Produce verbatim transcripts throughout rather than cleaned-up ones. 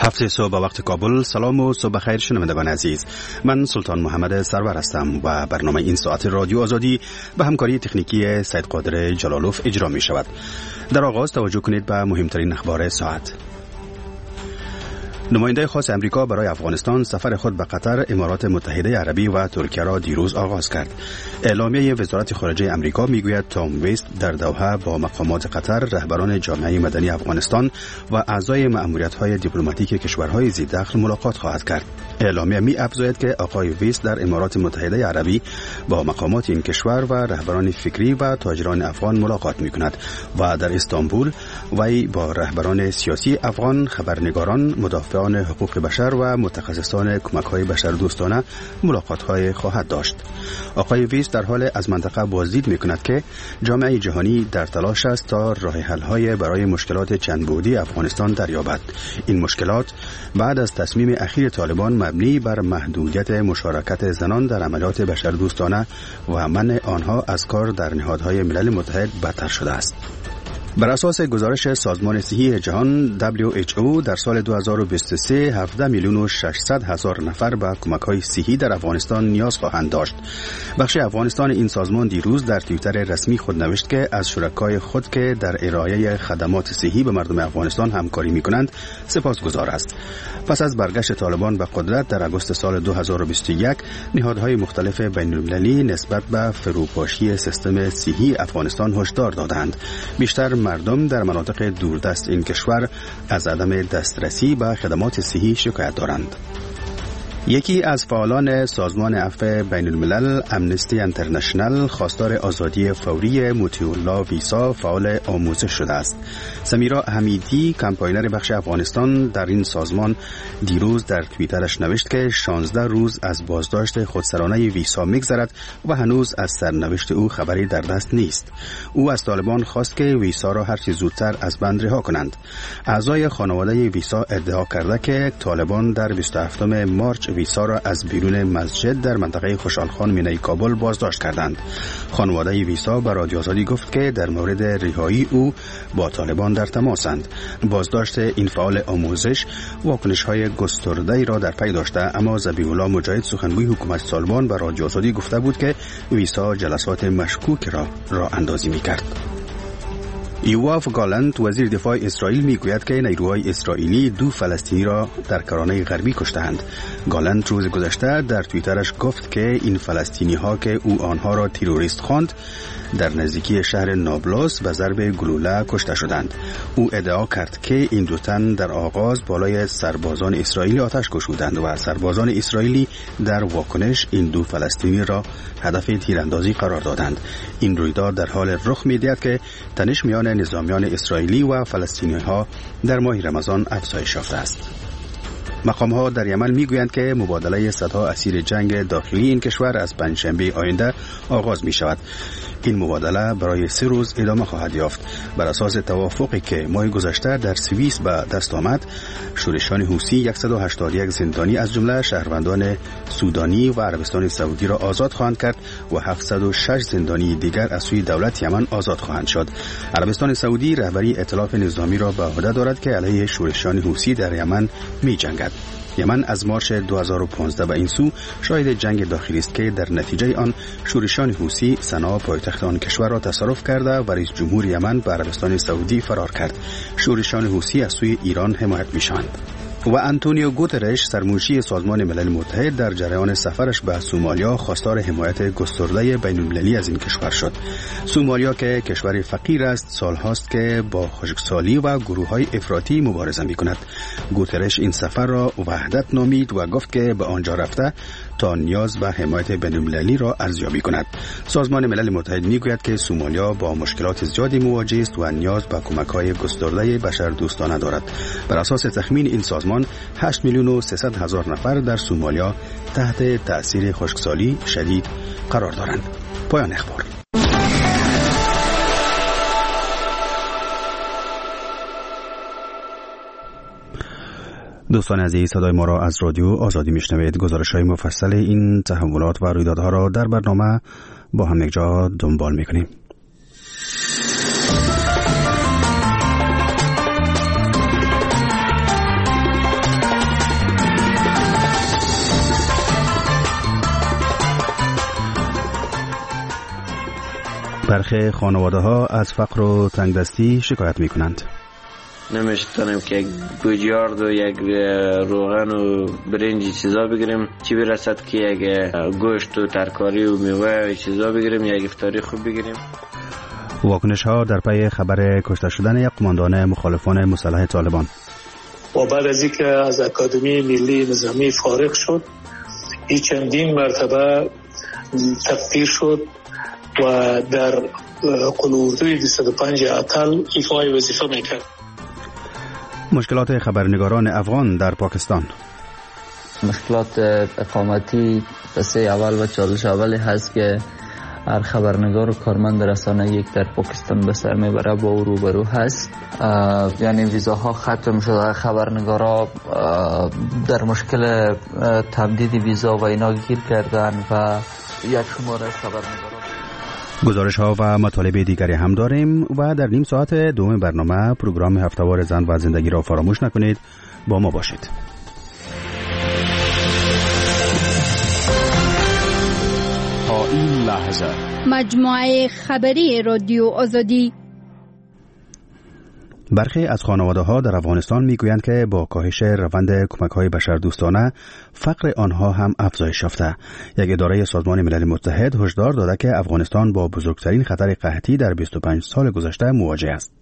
هفته صبح به وقت کابل. سلام و صبح خیر شنوندگان عزیز. من سلطان محمد سرور هستم و برنامه این ساعت رادیو آزادی به همکاری تکنیکی سید قادر جلالوف اجرا می شود. در آغاز توجه کنید به مهمترین اخبار ساعت. نماینده خاص امریکا برای افغانستان سفر خود به قطر، امارات متحده عربی و ترکیه را دیروز آغاز کرد. اعلامیه وزارت خارجه امریکا میگوید تام ویست در دوحه با مقامات قطر، رهبران جامعه مدنی افغانستان و اعضای مأموریت‌های دیپلماتیک کشورهای ذی‌دخل ملاقات خواهد کرد. اعلامیه می افزاید که آقای ویست در امارات متحده عربی با مقامات این کشور و رهبران فکری و تاجران افغان ملاقات می کند و در استانبول وی با رهبران سیاسی افغان، خبرنگاران، مدافعان حقوق بشر و متخصصان کمک‌های بشردوستانه ملاقات‌های خواهد داشت. آقای ویست در حال از منطقه بازدید می کند که جامعه جهانی در تلاش است تا راه حل‌های برای مشکلات چند بعدی افغانستان دریابد. این مشکلات بعد از تصمیم اخیر طالبان مبنی بر محدودیت مشارکت زنان در عملیات بشردوستانه و منع آنها از کار در نهادهای ملل متحد بدتر شده است. بر اساس گزارش سازمان صحی جهان دبلیو اچ او در سال دو هزار و بیست و سه هفده میلیون و ششصد هزار نفر به کمک‌های صحی در افغانستان نیاز خواهند داشت. بخش افغانستان این سازمان دیروز در توییتر رسمی خود نوشت که از شرکای خود که در ارائه خدمات صحی به مردم افغانستان همکاری می‌کنند سپاسگزار است. پس از برگشت طالبان به قدرت در آگوست سال دو هزار و بیست و یک، نهادهای مختلف بین‌المللی نسبت به فروپاشی سیستم صحی افغانستان هشدار دادند. بیشتر مردم در مناطق دوردست این کشور از عدم دسترسی به خدمات صحی شکایت دارند. یکی از فعالان سازمان عفو بین الملل امنستی انترنشنل خواستار آزادی فوری مطیع الله ویسا فعال آموزش شده است. سمیرا حمیدی کمپاینر بخش افغانستان در این سازمان دیروز در توییترش نوشت که شانزده روز از بازداشت خودسرانه ویسا میگذرد و هنوز از سرنوشت او خبری در دست نیست. او از طالبان خواست که ویسا را هر چه زودتر از بند رها کنند. اعضای خانواده ویسا ادعا کرده که طالبان در بیست و هفتم مارچ ویسا را از بیرون مسجد در منطقه خوشحالخان مینای کابل بازداشت کردند. خانواده ویسا به رادیو آزادی گفت که در مورد رهایی او با طالبان در تماسند. بازداشت این فعال آموزش واکنش‌های گسترده‌ای را در پی داشته، اما ذبیح الله مجاهد سخنگوی حکومت طالبان به رادیو آزادی گفته بود که ویسا جلسات مشکوک را راه اندازی می‌کرد. یواف گالنت وزیر دفاع اسرائیل میگوید که نیروهای اسرائیلی دو فلسطینی را در کرانه غربی کشتند. گالنت روز گذشته در توییترش گفت که این فلسطینی ها که او آنها را تروریست خواند در نزدیکی شهر نابلس به ضرب گلوله کشته شدند. او ادعا کرد که این دو تن در آغاز بالای سربازان اسرائیلی آتش گشودند و سربازان اسرائیلی در واکنش این دو فلسطینی را هدف تیراندازی قرار دادند. این رویداد در حال رخ می‌دهد که تنش میان نظامیان اسرائیلی و فلسطینی ها در ماه رمضان افزایش یافته است. مقام ها در یمن میگویند که مبادله صدها اسیر جنگ داخلی این کشور از پنجشنبه آینده آغاز می شود. این مبادله برای سه روز ادامه خواهد یافت. بر اساس توافقی که ماه گذشته در سوئیس به دست آمد، شورشیان حوثی صد و هشتاد و یک زندانی از جمله شهروندان سودانی و عربستان سعودی را آزاد خواهند کرد و هفتصد و شش زندانی دیگر از سوی دولت یمن آزاد خواهند شد. عربستان سعودی رهبری ائتلاف نظامی را به عهده دارد که علیه شورشیان حوثی در یمن می جنگد. یمن از مارچ دو هزار و پانزده به این سو شاهد جنگ داخلی است که در نتیجه آن شورشیان حوثی صنعا پایتخت آن کشور را تصرف کرده و رئیس جمهور یمن به عربستان سعودی فرار کرد. شورشیان حوثی از سوی ایران حمایت می‌شوند. و آنتونیو گوترش سرمنشی سازمان ملل متحد در جریان سفرش به سومالیا خواستار حمایت گسترده بین‌المللی از این کشور شد. سومالیا که کشور فقیر است سالهاست که با خشکسالی و گروه‌های افراطی مبارزه می‌کند. گوترش این سفر را وحدت نامید و گفت که به آنجا رفته تا نیاز به حمایت بین‌المللی را ارزیابی کند. سازمان ملل متحد میگوید که سومالیا با مشکلات زیادی مواجه است و نیاز به کمک‌های گسترده بشردوستانه دارد. بر اساس تخمین این سازمان هشت میلیون و سیصد هزار نفر در سومالیا تحت تأثیر خشکسالی شدید قرار دارند. پایان اخبار. دوستان عزیز، صدای ما را از رادیو آزادی میشنوید. گزارش‌های مفصل این تحولات و رویدادها را در برنامه با هم یکجا دنبال می‌کنیم. برخی خانواده ها از فقر و تنگدستی شکایت می کنند. نمیشتونیم که یک گوجیارد و یک روغن و برنج چیزا بگیریم، چی برسد که یک گوشت و ترکاری و میوه و چیزا بگیریم، یک افطاری خوب بگیریم. واکنش ها در پی خبر کشته شدن یک قماندان مخالفان مسلح طالبان. و بعد از اینکه از اکادمی ملی نظامی فارغ شد، این چندین مرتبه تقدیر شد و در قلوردوی دویست و پنج اتل ایفای وظیفه میکرد. مشکلات خبرنگاران افغان در پاکستان. مشکلات اقامتی پسه اول و چالش اولی هست که هر خبرنگار و کارمند رسانه یک در پاکستان به سر میبره با او روبرو هست. یعنی ویزاها ختم شده، خبرنگارا در مشکل تمدید ویزا و اینا گیر کردن و یک شماره از خبرنگارا. گزارش ها و مطالب دیگری هم داریم و در نیم ساعت دوم برنامه پروگرام هفته‌وار زن و زندگی را فراموش نکنید. با ما باشید. تا این لحظه مجموعه خبری رادیو آزادی. برخی از خانواده ها در افغانستان میگویند که با کاهش روند کمک های بشردوستانه فقر آنها هم افزایش یافته. یک اداره سازمان ملل متحد هشدار داده که افغانستان با بزرگترین خطر قحطی در بیست و پنج سال گذشته مواجه است.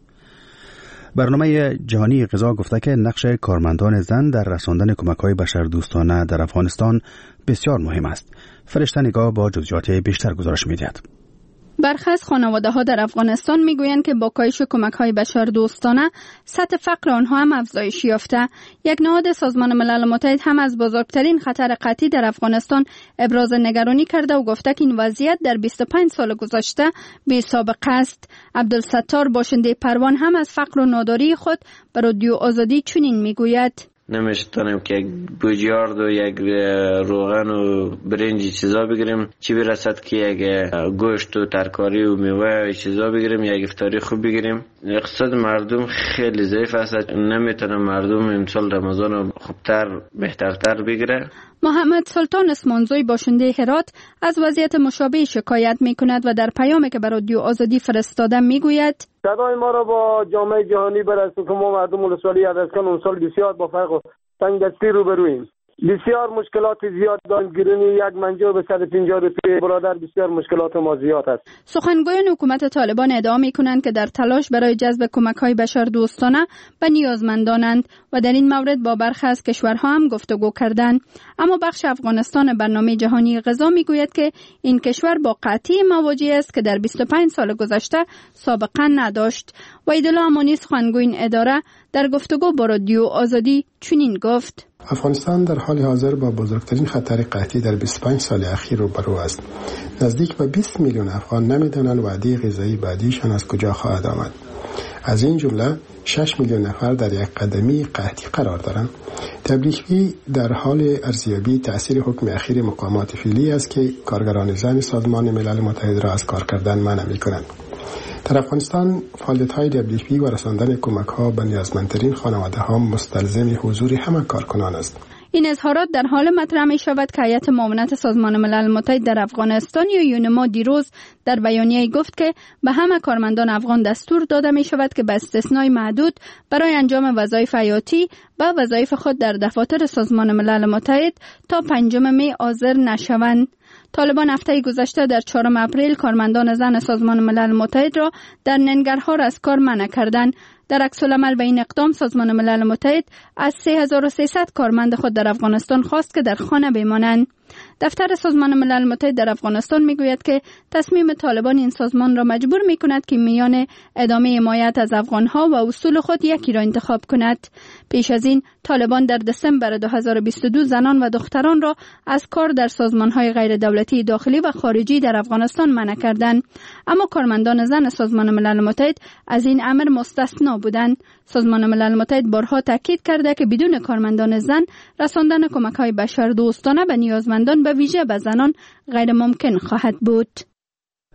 برنامه جهانی غذا گفته که نقش کارمندان زن در رساندن کمک های بشردوستانه در افغانستان بسیار مهم است. فرشته نگاه با جزئیات بیشتر گزارش می‌دهد. برخی از خانواده‌ها در افغانستان میگویند که با کاهش کمک‌های بشردوستانه سطح فقر آنها هم افزایش یافته. یک نهاد سازمان ملل متحد هم از بزرگترین خطر قحطی در افغانستان ابراز نگرانی کرده و گفته که این وضعیت در بیست و پنج سال گذشته بی سابقه است. عبدالستار باشنده پروان هم از فقر و ناداری خود به رادیو آزادی چنین میگوید: نمیشتونیم که یک گوجیارد و یک روغن و برنج چیزا بگیریم، چی برسد که یک گوشت و ترکاری و میوه و چیزا بگیریم، یک افطاری خوب بگیریم. اقتصاد مردم خیلی ضعیف است، نمیتونه مردم امسال رمضان خوبتر بهترتر بگیره. محمد سلطان اسمانزوی باشنده هرات از وضعیت مشابه شکایت می کند و در پیامی که به رادیو آزادی فرستاده می گوید: صدای ما را با جامعه جهانی برسون که ما مردم ولسوالی عدسکن اون سال بسیار با فرق و تنگدستی روبرویم. بسیار مشکلات زیاد داریم. گرونی یک منجو به صد و پنجاه روپیه برادر، بسیار مشکلات ما زیاد است. سخنگویان حکومت طالبان ادعا می‌کنند که در تلاش برای جذب کمک‌های بشردوستانه به نیازمندانند و در این مورد با برخی از کشورها هم گفتگو کردند. اما بخش افغانستان برنامه جهانی غذا می‌گوید که این کشور با قحطی مواجه است که در بیست و پنج سال گذشته سابقه نداشت. وحیدالله امانی سخنگوی این اداره در گفتگو با رادیو آزادی چنین گفت: افغانستان در حال حاضر با بزرگترین خطر قحطی در بیست و پنج سال اخیر روبرو است. نزدیک به بیست میلیون افغان نمیدانند وعده غذایی بعدیشان از کجا خواهد آمد. از این جمله شش میلیون نفر در یک قدمی قحطی قرار دارند. دبلیو اچ او در حال ارزیابی تأثیر حکم اخیر مقامات فعلی است که کارگران زن سازمان ملل متحد را از کار کردن منع می‌کنند. در افغانستان فعالیت‌های دبلیو اچ او و رساندن کمک‌ها به نیازمندترین خانواده‌ها مستلزم حضور همه کارکنان است. این اظهارات در حال مطرح می شود که هیئت معاونت سازمان ملل متحد در افغانستان یا یونما دیروز در بیانیه گفت که به همه کارمندان افغان دستور داده می شود که به استثنای محدود برای انجام وظایف حیاتی و وظایف خود در دفاتر سازمان ملل متحد تا پنجم می حاضر نشوند. طالبان هفته گذشته در چهارم اپریل کارمندان زن سازمان ملل متحد را در ننگرهار از کار منع کردند. در عکس العمل به این اقدام سازمان ملل متحد از سه هزار و سیصد کارمند خود در افغانستان خواست که در خانه بمانند. دفتر سازمان ملل متحد در افغانستان میگوید که تصمیم طالبان این سازمان را مجبور میکند که میان ادامه حمایت از افغانها و اصول خود یکی را انتخاب کند. پیش از این طالبان در دسامبر دو هزار و بیست و دو زنان و دختران را از کار در سازمانهای غیر دولتی داخلی و خارجی در افغانستان منع کردند، اما کارمندان زن سازمان ملل متحد از این امر مستثنا بودند. سازمان ملل متحد بارها تاکید کرده که بدون کارمندان زن رساندن کمک‌های بشردوستانه به نیازمندان به ویژه به زنان غیر ممکن خواهد بود.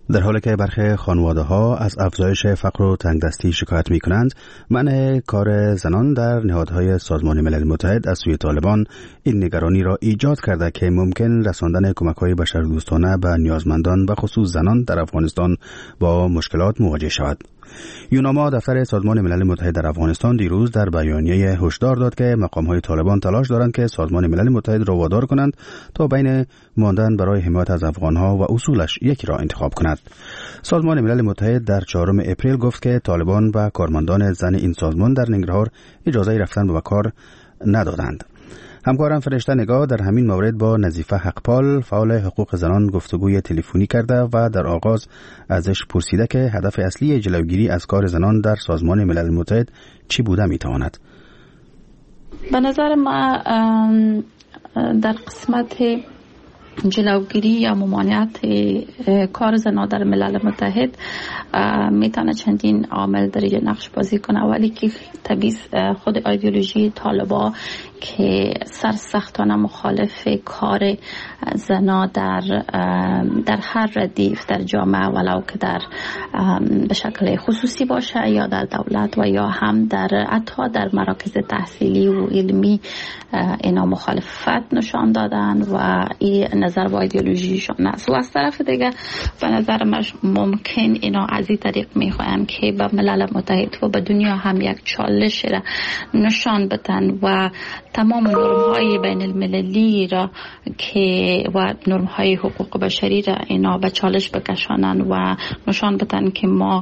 در حالی که برخی خانواده‌ها از افزایش فقر و تنگدستی شکایت می‌کنند، منع کار زنان در نهادهای سازمان ملل متحد از سوی طالبان این نگرانی را ایجاد کرده که ممکن رساندن کمک‌های بشردوستانه به نیازمندان و خصوص زنان در افغانستان با مشکلات مواجه شود. یوناما دفتر سازمان ملل متحد در افغانستان دیروز در بیانیه هشدار داد که مقام‌های طالبان تلاش دارند که سازمان ملل متحد را وادار کنند تا بین ماندن برای حمایت از افغان‌ها و اصولش یکی را انتخاب کند. سازمان ملل متحد در چهارم اپریل گفت که طالبان و کارمندان زن این سازمان در ننگرهار اجازه رفتن به کار ندادند. همکارم فرشته نگاه در همین مورد با نظیفه حقپال فعال حقوق زنان گفتگوی تلفنی کرده و در آغاز ازش پرسیده که هدف اصلی جلوگیری از کار زنان در سازمان ملل متحد چی بوده میتواند؟ به نظر ما در قسمت جلوگیری یا ممانعت کار زنان در ملل متحد میتونه چندین عامل در نقش بازی کنه. اولی که طبیعی خود ایدئولوژی طالبان که سرسختانه مخالف کار زنا در در هر ردیف در جامعه، ولو که در به شکل خصوصی باشه یا در دولت و یا هم در حتی در مراکز تحصیلی و علمی، اینا مخالفت نشان دادن و این نظر و ایدئولوژیشون است. و از طرف دیگه به نظر من ممکن اینا از این طریق میخواین که به ملل متحد و به دنیا هم یک چالش را نشان بدن و تمام نرم‌های بین المللی را که و نرم‌های حقوق بشری را اینا به چالش بکشانن و نشان بدن که ما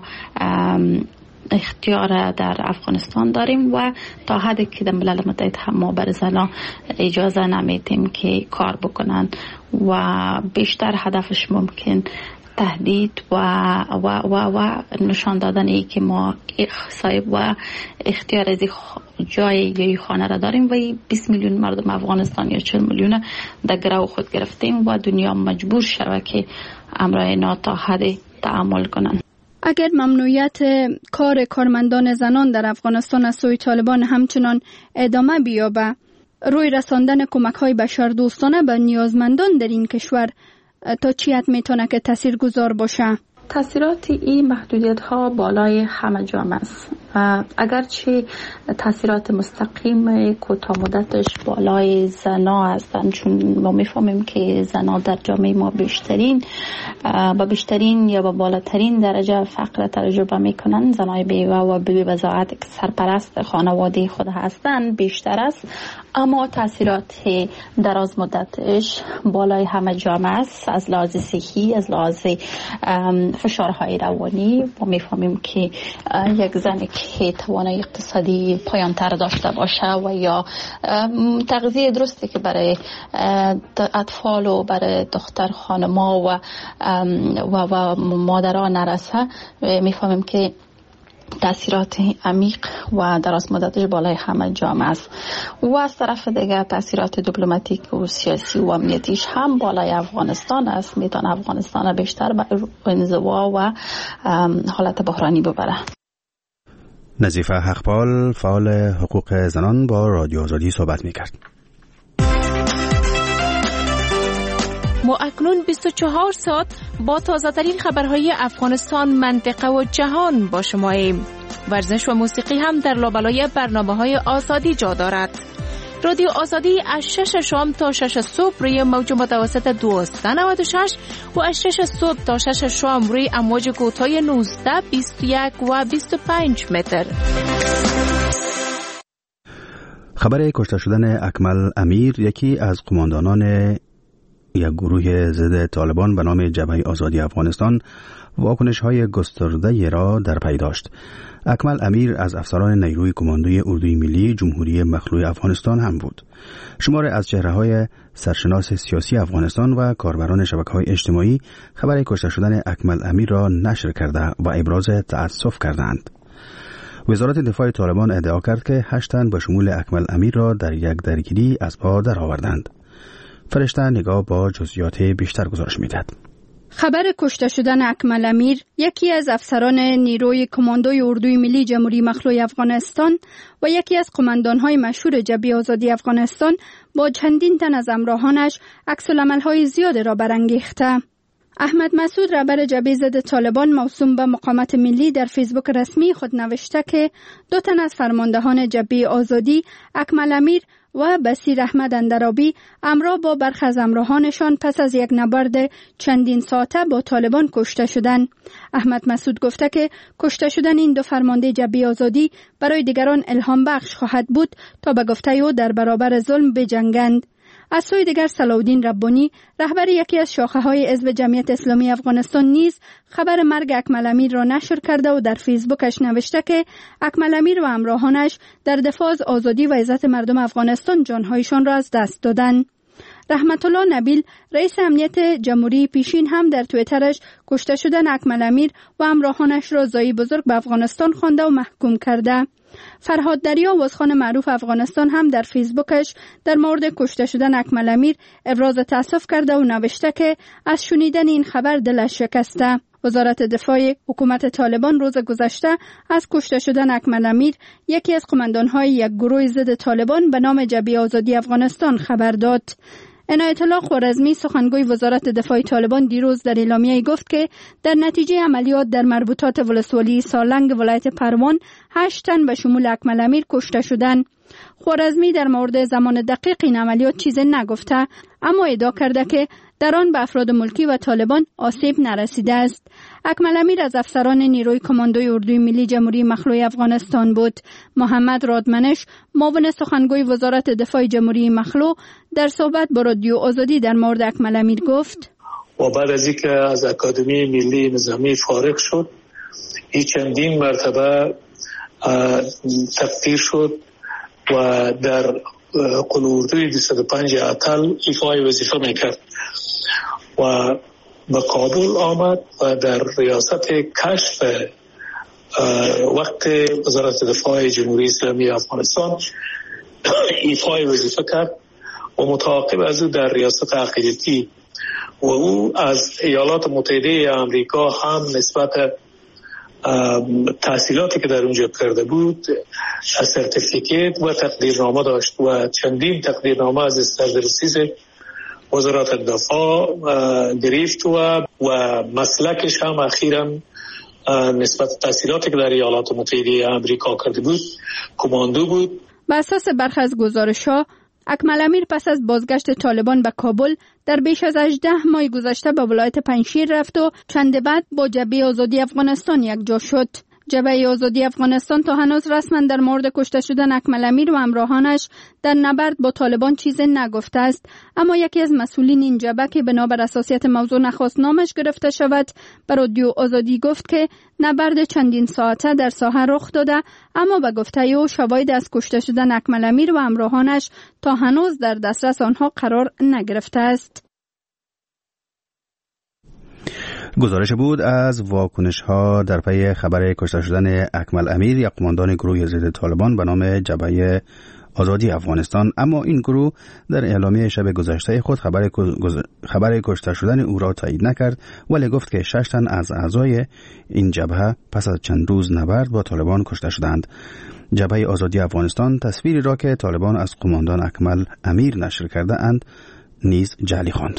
اختیار در افغانستان داریم و تا حدی که در ملل متحد هم ما بر زنان اجازه نمیدیم که کار بکنن و بیشتر هدفش ممکن تهدید و و و و نشان دادن ای که ما صاحب و اختیار از جای یا خانه را داریم و بیست میلیون مردم افغانستان یا چهل میلیون در گرو خود گرفتیم و دنیا مجبور شده که امرای اینا تا حد تعامل کنن. اگر ممنوعیت کار کارمندان زنان در افغانستان از سوی طالبان همچنان ادامه بیابه، روی رساندن کمک‌های بشردوستانه به نیازمندان در این کشور تا چی حد میتونه که تاثیرگذار باشه؟ تاثیرات این محدودیت ها بالای همه جامعه است. اگرچه تاثیرات مستقیم کوتاه مدتش بالای زنا هستند، چون ما میفهمیم که زنا در جامعه ما بیشترین با بیشترین یا با بالاترین درجه فقر تجربه میکنن. زنای بیوه و بی بضاعت که سرپرست خانواده خود هستند بیشتر است، اما تاثیرات دراز مدتش بالای همه جامعه است. از لحاظ صحی، از لحاظ فشارهای روانی ما میفهمیم که یک زن که توانایی اقتصادی پایان‌تر داشته باشه و یا تغذیه درستی که برای اطفال و برای دختر خانما و و, و مادرها نرسه، میفهمیم که تاثیرات عمیق و دراز مدتش بالای همه جامعه است. و از طرف دیگه تاثیرات دیپلماتیک و سیاسی و امنیتیش هم بالای افغانستان است. میتونه افغانستان بیشتر به انزوا و حالت بحرانی ببره. نظیفه حقپال فعال حقوق زنان با رادیو آزادی صحبت میکرد. ما اکنون بیست و چهار ساعت با تازه ترین خبرهای افغانستان، منطقه و جهان با شماییم. ورزش و موسیقی هم در لابلای برنامه‌های آزادی جا دارد. رادیو آزادی از شش شام تا شش صبح روی موج متوسط دویست و نود و شش و از شش صبح تا شش شام روی امواج کوتاه نوزده، بیست و یک و بیست و پنج متر. خبر کشته شدن اکمل امیر، یکی از قماندانان یک گروه ضد طالبان به نام جبهه آزادی افغانستان، واکنش‌های گسترده را در پی داشت. اکمل امیر از افسران نیروی کماندوی اردوی ملی جمهوری مخلوع افغانستان هم بود. شمار از چهره‌های سرشناس سیاسی افغانستان و کاربران شبکه‌های اجتماعی خبر کشته شدن اکمل امیر را نشر کرده و ابراز تأسف کردند. وزارت دفاع طالبان ادعا کرد که هشت تن به شمول اکمل امیر را در یک درگیری از پا درآوردند. فرشته نگاه با جزئیات بیشتر گزارش می‌دهد. خبر کشته شدن اکمل امیر، یکی از افسران نیروی کماندوی اردوی ملی جمهوری مخلوع افغانستان و یکی از قماندان‌های مشهور جبهه آزادی افغانستان، با چندین تن از همراهانش عکس‌العمل‌های زیاد را برانگیخته. احمد مسعود رهبر جبهه ضد طالبان موسوم به مقاومت ملی در فیسبوک رسمی خود نوشته که دو تن از فرماندهان جبهه آزادی، اکمل امیر و بصیر احمد اندرابی، همراه با برخی از همراهانشان پس از یک نبرد چندین ساعته با طالبان کشته شدند. احمد مسعود گفته که کشته شدن این دو فرمانده جبهه آزادی برای دیگران الهام بخش خواهد بود تا به گفته او در برابر ظلم بجنگند. از سوی دیگر صلاح‌الدین ربانی رهبر یکی از شاخه‌های حزب جمعیت اسلامی افغانستان نیز خبر مرگ اکمل امیر را نشر کرده و در فیسبوکش نوشته که اکمل امیر و همراهانش در دفاع از آزادی و عزت مردم افغانستان جانهایشان را از دست دادند. رحمت الله نبیل رئیس امنیت جمهوری پیشین هم در توییترش کشته شدن اکمل امیر و همراهانش را زایی بزرگ به افغانستان خوانده و محکوم کرده. فرهاد دریا وزخان معروف افغانستان هم در فیسبوکش در مورد کشته شدن اکمل امیر ابراز تأسف کرده و نوشته که از شنیدن این خبر دلش شکسته. وزارت دفاع حکومت طالبان روز گذشته از کشته شدن اکمل امیر، یکی از قماندان‌های یک گروه ضد طالبان به نام جبهه آزادی افغانستان، خبر داد. عنایت الله خوارزمی سخنگوی وزارت دفاع طالبان دیروز در اعلامیه گفت که در نتیجه عملیات در مربوطات ولسوالی سالنگ ولایت پروان هشت تن به شمول اکمل امیر کشته شدند. خوارزمی در مورد زمان دقیق این عملیات چیزی نگفته، اما ادعا کرده که در آن به افراد ملکی و طالبان آسیب نرسیده است. اکمل امیر از افسران نیروی کماندوی اردوی ملی جمهوری مخلوع افغانستان بود. محمد رادمنش معاون سخنگوی وزارت دفاع جمهوری مخلوع در صحبت با رادیو آزادی در مورد اکمل امیر گفت: و بعد از اینکه از اکادمی ملی نظامی فارغ شد، این چندین مرتبه تقدیر شد و در قلوردوی دویست و پنج اتل ایفای وظیفه میکرد و به کابل آمد و در ریاست کشف وقت وزارت دفاع جمهوری اسلامی افغانستان ایفای وظیفه کرد و متعاقب از او در ریاست عقیدتی و او از ایالات متحده آمریکا هم نسبت تحصیلاتی که در اونجا کرده بود سرتیفیکیت و تقدیرنامه داشت و چندین تقدیرنامه از سردرسیز وزارت دفاع گرفت و و مسلکش هم اخیراً نسبت تحصیلاتی که در ایالات متحده آمریکا کرده بود کماندو بود. بر اساس برخی از گزارش‌ها اکمل امیر پس از بازگشت طالبان به کابل در بیش از هجده ماه گذشته به ولایت پنجشیر رفت و چند بعد با جبهه آزادی افغانستان یکجا شد. جبهه آزادی افغانستان تا هنوز رسما در مورد کشته شدن اکمل امیر و همراهانش در نبرد با طالبان چیزی نگفته است، اما یکی از مسئولین این جبهه که بنابر اساسیت موضوع نخواست نامش گرفته شود به رادیو آزادی گفت که نبرد چندین ساعته در ساحه رخ داده، اما به گفته او شواهد از کشته شدن اکمل امیر و همراهانش تا هنوز در دسترس آنها قرار نگرفته است. گزارش بود از واکنش ها در پی خبر کشته شدن اکمل امیر، یک قماندان گروه ضد طالبان به نام جبهه آزادی افغانستان. اما این گروه در اعلامیه شب گذشته خود خبر خبر کشته شدن او را تایید نکرد، ولی گفت که شش تن از اعضای این جبهه پس از چند روز نبرد با طالبان کشته شدند. جبهه آزادی افغانستان تصویری را که طالبان از قماندان اکمل امیر نشر کرده اند نیز جعلی خواند.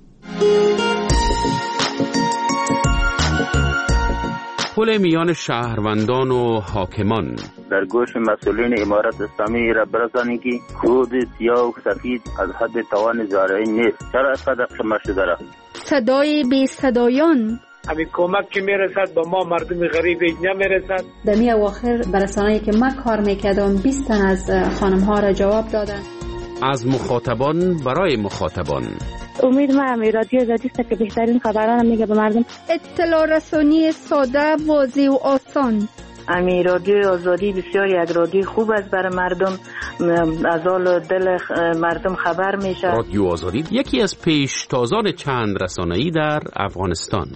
پل میان شهروندان و حاکمان در گوش مسئولین امارت اسلامی را برسانید که کود سیاه و سفید از حد توان زارعی نیست. چرا اینقدر قیمت شده را؟ صدای بی صدایان همین کمک که میرسد با ما مردم غریب نمیرسد. در می اواخر برسانه‌ای که من کار میکردم بیست تن از خانم ها را جواب دادن. از مخاطبان برای مخاطبان. امید ما هم رادیو آزادی است که بهترین خبران میگه به مردم. اطلاع رسانی ساده، واضح و آسان. امی رادیو آزادی بسیار یک رادیو خوب است برای مردم، از حال دل مردم خبر میشه. رادیو آزادی یکی از پیشتازان چند رسانه‌ای در افغانستان.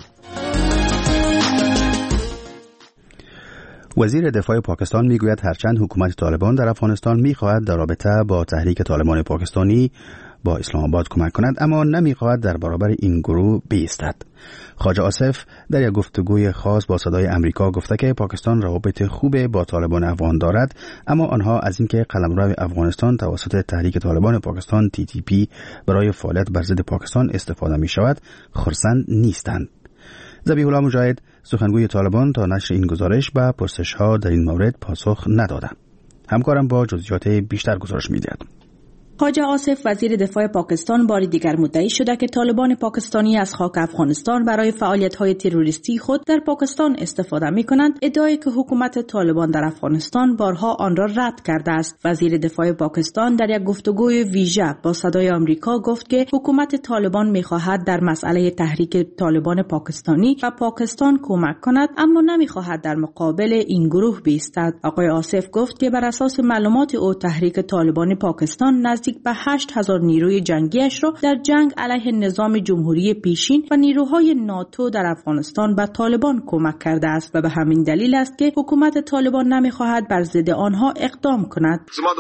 وزیر دفاع پاکستان میگوید هرچند حکومت طالبان در افغانستان میخواهد در رابطه با تحریک طالبان پاکستانی با اسلام آباد کمک کند، اما نمیخواهد در برابر این گروه بایستد. خواجه آصف در یک گفتگوی خاص با صدای امریکا گفته که پاکستان روابط خوب با طالبان افغان دارد، اما آنها از اینکه قلمرو افغانستان توسط تحریک طالبان پاکستان تی تی پی برای فعالیت بر ضد پاکستان استفاده می شود خرسند نیستند. ذبیح الله مجاهد سخنگوی طالبان تا نشر این گزارش به پرسش‌ها در این مورد پاسخ نداده. همکارم با جزئیات بیشتر گزارش می‌دهد. خواجه آصف وزیر دفاع پاکستان بار دیگر مدعی شده که طالبان پاکستانی از خاک افغانستان برای فعالیت‌های تروریستی خود در پاکستان استفاده می‌کنند، ادعایی که حکومت طالبان در افغانستان بارها آن را رد کرده است. وزیر دفاع پاکستان در یک گفتگوی ویژه با صدای آمریکا گفت که حکومت طالبان می‌خواهد در مسئله تحریک طالبان پاکستانی و پاکستان کمک کند، اما نمی‌خواهد در مقابل این گروه بایستد. آقای آصف گفت که بر اساس معلومات او تحریک طالبان پاکستان نزدیک به هشت هزار نیروی جنگیش را در جنگ علیه نظام جمهوری پیشین و نیروهای ناتو در افغانستان به طالبان کمک کرده است و به همین دلیل است که حکومت طالبان نمیخواهد بر ضد آنها اقدام کند.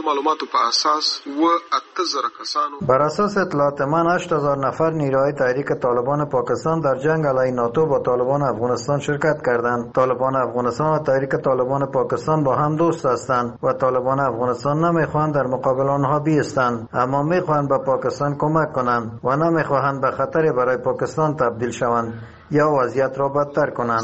بر اساس اطلاعات من هشت هزار نفر نیروهای تحریک طالبان پاکستان در جنگ علیه ناتو با طالبان افغانستان شرکت کردند. طالبان افغانستان و تحریک طالبان پاکستان با هم دوست هستند و طالبان افغانستان نمیخواهند در مقابل آنها بایستند، اما میخواهند به پاکستان کمک کنند و نمیخواهند به خطری برای پاکستان تبدیل شوند یا وضعیت را بدتر کنند.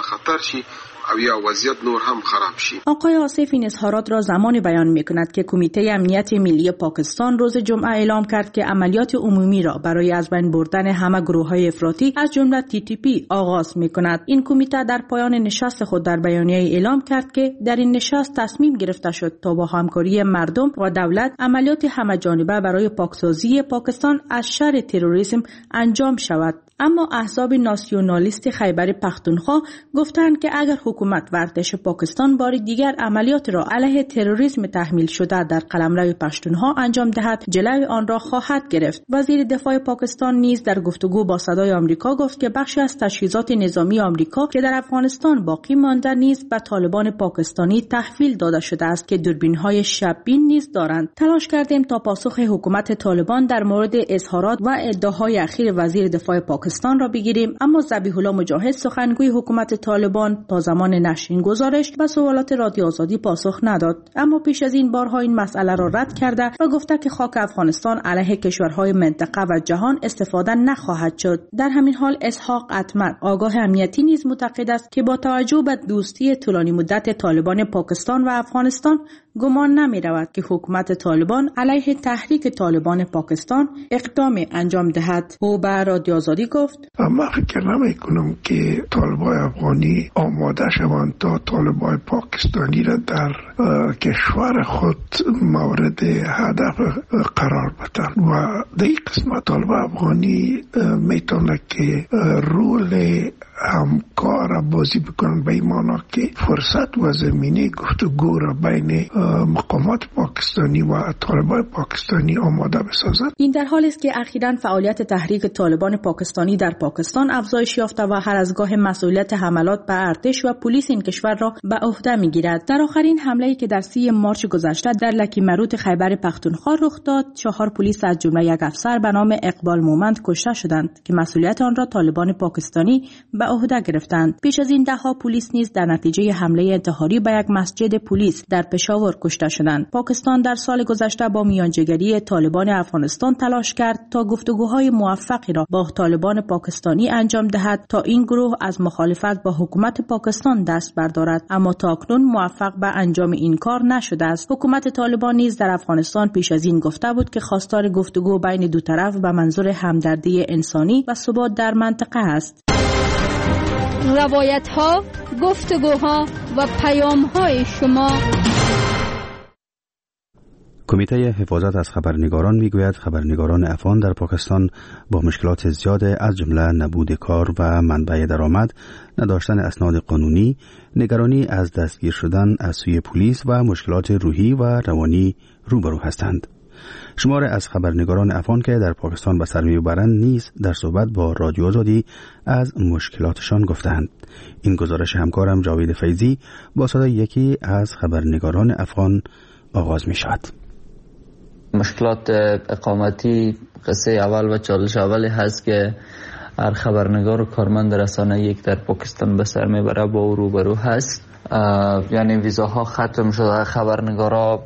آقای آصف این اظهارات را زمانی بیان می‌کند که کمیته امنیت ملی پاکستان روز جمعه اعلام کرد که عملیات عمومی را برای از بین بردن همه گروه‌های افراطی از جمله تی تی پی آغاز می‌کند. این کمیته در پایان نشست خود در بیانیه اعلام کرد که در این نشست تصمیم گرفته شد تا با همکاری مردم و دولت عملیات همه‌جانبه برای پاکسازی پاکستان از شر تروریسم انجام شود. اما احزاب ناسیونالیست خیبر پختونخوا گفتند که اگر حکومت و ارتش پاکستان بار دیگر عملیات را علیه تروریسم تحمیل شده در قلمرو پشتونها انجام دهد، جلوی آن را خواهد گرفت. وزیر دفاع پاکستان نیز در گفتگو با صدای آمریکا گفت که بخشی از تجهیزات نظامی آمریکا که در افغانستان باقی مانده نیز به طالبان پاکستانی تحویل داده شده است که دوربین‌های شب‌بین نیز دارند. تلاش کردیم تا پاسخ حکومت طالبان در مورد اظهارات و ادعاهای اخیر وزیر دفاع پاکستان پاکستان را بگیریم، اما ذبیح الله مجاهد سخنگوی حکومت طالبان تا زمان نشر این گزارش به سوالات رادیو آزادی پاسخ نداد، اما پیش از این بارها این مسئله را رد کرده و گفته که خاک افغانستان علیه کشورهای منطقه و جهان استفاده نخواهد شد. در همین حال اسحاق اتمر آگاه امنیتی نیز معتقد است که با توجه به دوستی طولانی مدت طالبان پاکستان و افغانستان گمان نمی رود که حکومت طالبان علیه تحریک طالبان پاکستان اقدام انجام دهد. او به رادیو آزادی گفت: من فکر نمی کنم که طالبان افغانی آماده شوند تا طالبان پاکستانی را در کشور خود مورد هدف قرار بدن و در این قسمت طالبان افغانی میتونه که رول همکار بازی بکنن، به این معنا که فرصت و زمینه گفتگو را بین مقامات پاکستانی و طالبان پاکستانی آماده بسازد. این در حالی است که اخیراً فعالیت تحریک طالبان پاکستانی در پاکستان افزایش یافته و هر از گاه مسئولیت حملات به ارتش و پلیس این کشور را به عهده میگیرد. در آخرین حمله‌ای که در سی مارچ گذشته در لکی مروت خیبر پختونخوا رخ داد، چهار پلیس از جمله یک افسر به نام اقبال مومند کشته شدند که مسئولیت آن را طالبان پاکستانی به عهده گرفتند. پیش از این ده ها پلیس نیز در نتیجه حمله انتحاری به یک مسجد پلیس در پشاور کشته شدند. پاکستان در سال گذشته با میانجیگری طالبان افغانستان تلاش کرد تا گفتگوهای موفقی را با طالبان پاکستانی انجام دهد تا این گروه از مخالفت با حکومت پاکستان دست بردارد، اما تاکنون موفق به انجام این کار نشده است. حکومت طالبان نیز در افغانستان پیش از این گفته بود که خواستار گفتگو بین دو طرف به منظور همدردی انسانی و ثبات در منطقه است. روایت ها، گفتگوها و پیام های شما. کمیته حفاظت از خبرنگاران میگوید خبرنگاران افغان در پاکستان با مشکلات زیاد از جمله نبود کار و منبع درآمد، نداشتن اسناد قانونی، نگرانی از دستگیر شدن از سوی پلیس و مشکلات روحی و روانی روبرو هستند. شمار از خبرنگاران افغان که در پاکستان به سر میبرند نیز در صحبت با رادیو آزادی از مشکلاتشان گفتند. این گزارش همکارم جاوید فیضی با صدای یکی از خبرنگاران افغان آغاز می شود. مشکلات اقامتی قصه اول و چالش اولی هست که هر خبرنگار و کارمند رسانه یک در پاکستان به سر میبره با او روبرو هست. یعنی ویزاها ختم شده، خبرنگارا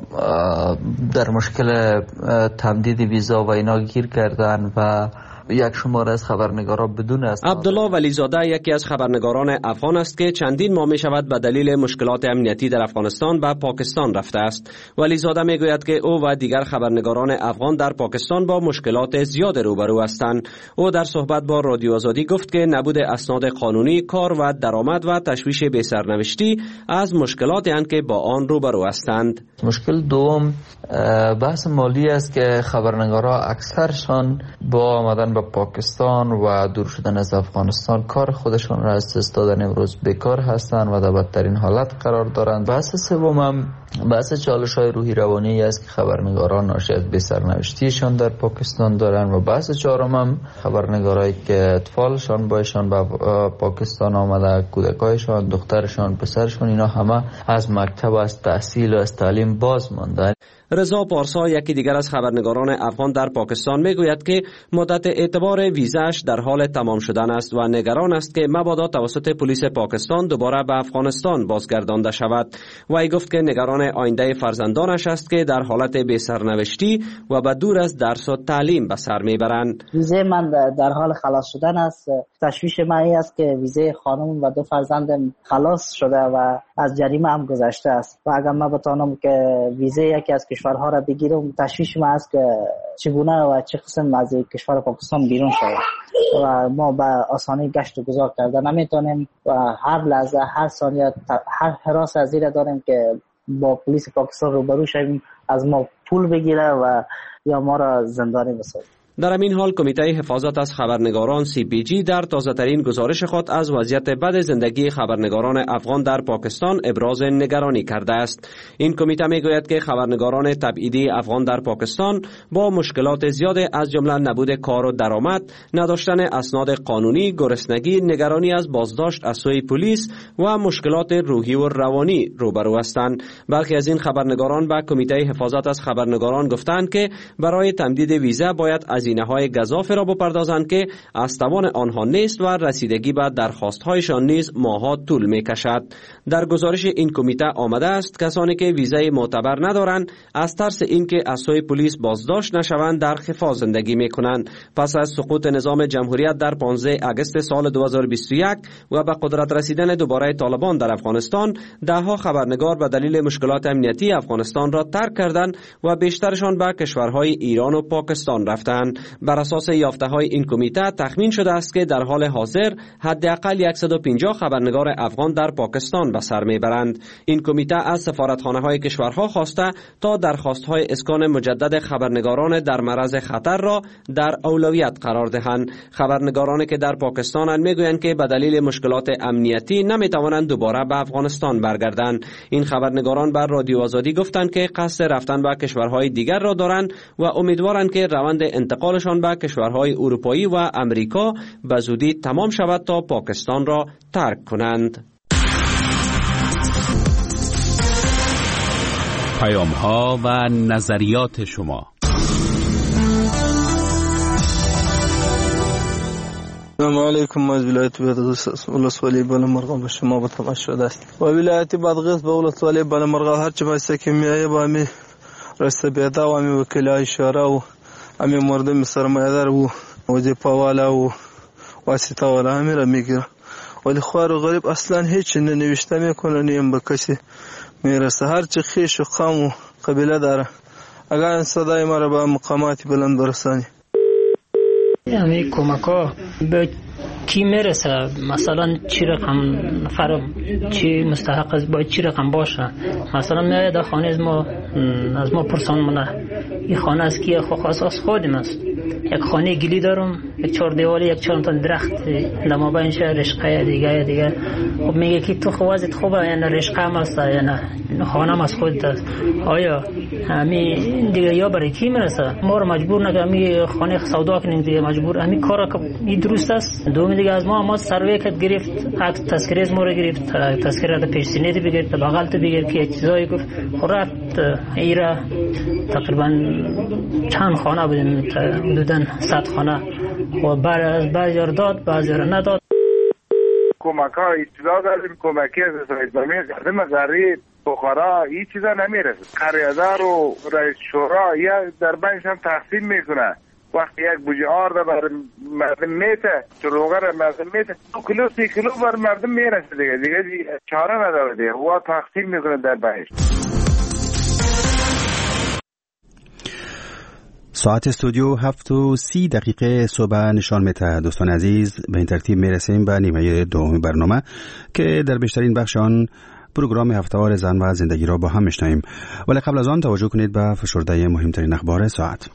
در مشکل تمدید ویزا و اینا گیر کردن و یک شماره از خبرنگارا بدون است. عبدالله ولیزاده یکی از خبرنگاران افغان است که چندین ماه می شود به دلیل مشکلات امنیتی در افغانستان به پاکستان رفته است. ولیزاده می گوید که او و دیگر خبرنگاران افغان در پاکستان با مشکلات زیاد روبرو هستند. او در صحبت با رادیو آزادی گفت که نبود اسناد قانونی، کار و درآمد و تشویش بی سرنوشتی از مشکلاتی اند که با آن روبرو هستند. مشکل دوم بحث مالی است که خبرنگارا اکثرشان با آمدن به پاکستان و دور شدن از افغانستان کار خودشان را از دست دادن امروز بیکار هستند و در بدترین حالت قرار دارند. بحث سوم هم بحث چالش های روحی روانی است که خبرنگاران ناشی از بی سرنوشتیشان در پاکستان دارند و بحث چهارم هم خبرنگارایی که اطفالشان بایشان به پاکستان آمده، کودکایشان، دخترشان، پسرشان، اینا همه از مکتب، از تحصیل و از تعلیم باز ماندند. رضا پارسا یکی دیگر از خبرنگاران افغان در پاکستان میگوید که مدت اعتبار ویزاش در حال تمام شدن است و نگران است که مبادا توسط پلیس پاکستان دوباره به افغانستان بازگردانده شود. وی گفت که نگران آینده فرزندانش است که در حالت بی سرنوشتی و به دور از درس و تعلیم به سر میبرند. ویزه من در حال خلاص شدن است. تشویش من این است که ویزه خانم و دو فرزندم خلاص شده و از جریمه هم گذشته است و اگر من بتانم که ویزه یکی از کشورها را بگیرم، تشویش من است که چگونه و چه قسم از کشور پاکستان بیرون شود و ما به آسانی گشت و گذار کرده نمیتونیم و هر لحظه، هر ثانیه، هر حراس از این داریم که با پلیس پاکستان روبرو شویم، از ما پول بگیره و یا ما را زندانی بسازه. در همین حال کمیته حفاظت از خبرنگاران سی پی جی در تازه‌ترین گزارش خود از وضعیت بد زندگی خبرنگاران افغان در پاکستان ابراز نگرانی کرده است. این کمیته میگوید که خبرنگاران تبعیدی افغان در پاکستان با مشکلات زیاد از جمله نبود کار و درآمد، نداشتن اسناد قانونی، گرسنگی، نگرانی از بازداشت از سوی پلیس و مشکلات روحی و روانی روبرو هستند. برخی از این خبرنگاران به کمیته حفاظت از خبرنگاران گفتند که برای تمدید ویزا باید هزینه‌های گزافه را بپردازند که از توان آنها نیست و رسیدگی به درخواست‌هایشان نیز ماه‌ها طول می‌کشد. در گزارش این کمیته آمده است کسانی که ویزای معتبر ندارند از ترس اینکه از سوی پلیس بازداشت نشوند در خفا زندگی می‌کنند. پس از سقوط نظام جمهوریت در پانزده آگوست سال دو هزار و بیست و یک و به قدرت رسیدن دوباره طالبان در افغانستان، ده‌ها خبرنگار به دلیل مشکلات امنیتی افغانستان را ترک کردند و بیشترشان به کشورهای ایران و پاکستان رفتند. بر اساس یافته‌های این کمیته تخمین شده است که در حال حاضر حداقل صد و پنجاه خبرنگار افغان در پاکستان به سر میبرند. این کمیته از سفارتخانه‌های کشورها خواسته تا درخواست‌های اسکان مجدد خبرنگاران در معرض خطر را در اولویت قرار دهند. خبرنگارانی که در پاکستان میگویند که به دلیل مشکلات امنیتی نمیتوانند دوباره به افغانستان برگردند. این خبرنگاران بر رادیو آزادی گفتند که قصد رفتن به کشورهای دیگر را دارند و امیدوارند که روند انتقالشان به کشورهای اروپایی و امریکا به زودی تمام شود تا پاکستان را ترک کنند. پیام‌ها و نظریات شما. السلام علیکم. از ولایت بادغیس ولسوالی بالامرغ به شما به تماشا است. و ولایت بادغیس به ولسوالی بالامرغ هر چه واسه که میایه با می رسته بیدا و می وکیلای اشاره و امی مردم سرمایه‌دار و وظیفه والا و واسطه والا همه را میگیره، ولی خوار و غریب اصلا هیچ ننوشته میکنه، نیم به کسی میرسه. هر چه خیش و قوم و قبیله داره، اگر صدای ما را به مقامات بلند برسانی. یعنی کمکا به کی میرسه؟ مثلا چی رقم نفر چی مستحق است، باید چی رقم باشه؟ مثلا میاد خانه از ما از ما پرسان منه این خانه از کیه؟ خو خاص از خودم است. یک خانه گلی دارم یک چهار دیواری یک چند تا درخت لما بینش رشقه دیگه دیگه خب میگه که تو خوازت خوبه یا نه رشقه هم است یا نه خانم از خود است. آیا همین دیگه یا برای کی میرسه؟ ما رو مجبور نگه می خانه سودا کنیم دیگه مجبور همین کارا که این درست است. دوم دیگه از ما ما سروی کت گرفت عکس تذکره از ما رو گرفت تذکره از پیش سینه بگیر تا بغل تو بگیر که چیزایی گفت خورت ایرا تقریبا چند خانه بودیم حدوداً صد خانه و بعضی رو داد بعضی رو نداد. کمک ها ابتدا داریم کمکی از اسلامی خدمت غریب بخارا این چیزا نمیرسه. قریادار و رئیس شورا یا در بینش هم تقسیم میکنه. وقتی یک بوجه آرد بر مردم میته چروغه را مردم میته دو کیلو سی کیلو بر مردم میرسه دیگه دیگه چاره نداره دیگه و تقسیم میکنه در بینش. ساعت استودیو هفت و سی دقیقه صبح نشان میده. دوستان عزیز به این ترتیب میرسیم به نیمه دوم برنامه که در بیشترین بخش آن پروگرام هفته‌وار زن و زندگی را با هم میشنویم. ولی قبل از آن توجه کنید به فشرده مهمترین اخبار ساعت.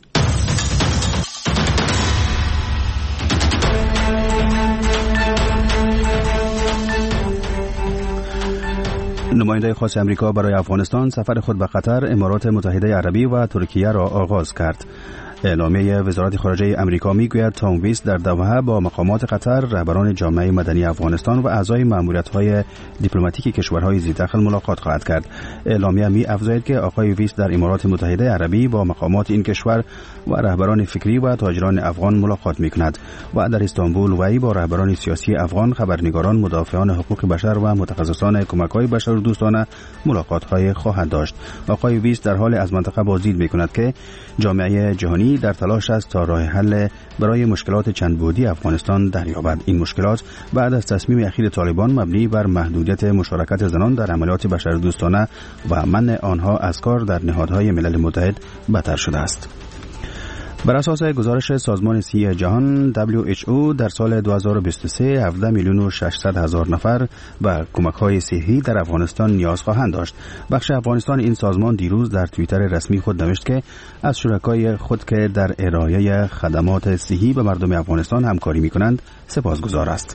نماینده خاص امریکا برای افغانستان سفر خود به قطر، امارات متحده عربی و ترکیه را آغاز کرد. اعلامیه وزارت خارجه امریکا میگوید تام ویس در دوحه با مقامات قطر، رهبران جامعه مدنی افغانستان و اعضای ماموریت‌های دیپلماتیک کشورهای ذی‌دخل ملاقات خواهد کرد. اعلامیه می افزاید که آقای ویس در امارات متحده عربی با مقامات این کشور و رهبران فکری و تاجران افغان ملاقات می‌کند و در استانبول وی با رهبران سیاسی افغان، خبرنگاران، مدافعان حقوق بشر و متخصصان کمک‌های بشردوستانه ملاقات‌های خواهد داشت. آقای ویس در حال از منطقه بازدید می‌کند که جامعه جهانی در تلاش است تا راه حل برای مشکلات چند بعدی افغانستان دریابد. این مشکلات بعد از تصمیم اخیر طالبان مبنی بر محدودیت مشارکت زنان در عملیات بشردوستانه و منع آنها از کار در نهادهای ملل متحد بدتر شده است. بر اساس گزارش سازمان صحی جهان دبلیو اچ او در سال دو هزار و بیست و سه هفده میلیون و ششصد هزار نفر به کمک‌های صحی در افغانستان نیاز خواهند داشت. بخش افغانستان این سازمان دیروز در توییتر رسمی خود نوشت که از شرکای خود که در ارائه خدمات صحی به مردم افغانستان همکاری می‌کنند سپاسگزار است.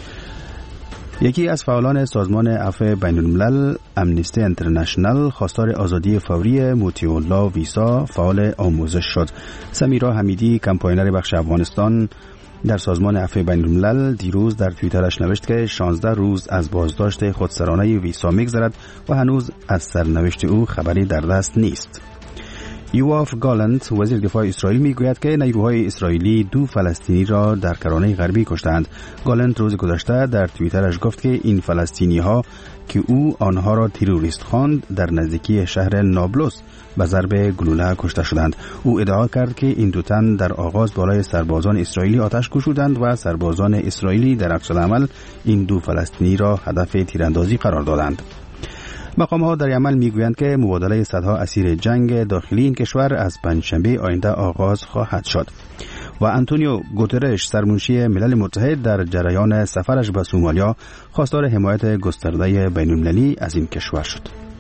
یکی از فعالان سازمان عفو بین الملل امنیستی انترنشنال خواستار آزادی فوری موتی الله ویسا فعال آموزش شد. سمیرا حمیدی کمپاینر بخش افغانستان در سازمان عفو بین الملل دیروز در توییترش نوشت که شانزده روز از بازداشت خودسرانه ویسا می‌گذرد و هنوز از سرنوشت او خبری در دست نیست. یواف گالنت وزیر دفاع اسرائیل میگوید که نیروهای اسرائیلی دو فلسطینی را در کرانه غربی کشتند. گالنت روز گذشته در توییترش گفت که این فلسطینی ها که او آنها را تروریست خواند در نزدیکی شهر نابلس به ضرب گلوله کشته شدند. او ادعا کرد که این دو تن در آغاز بالای سربازان اسرائیلی آتش کشیدند و سربازان اسرائیلی در عکس العمل این دو فلسطینی را هدف تیراندازی قرار دادند. مقام‌ها در یمن میگویند که مبادله صدها اسیر جنگ داخلی این کشور از پنجشنبه آینده آغاز خواهد شد. و آنتونیو گوترش سرمنشی ملل متحد در جریان سفرش به سومالیا خواستار حمایت گسترده بین‌المللی از این کشور شد.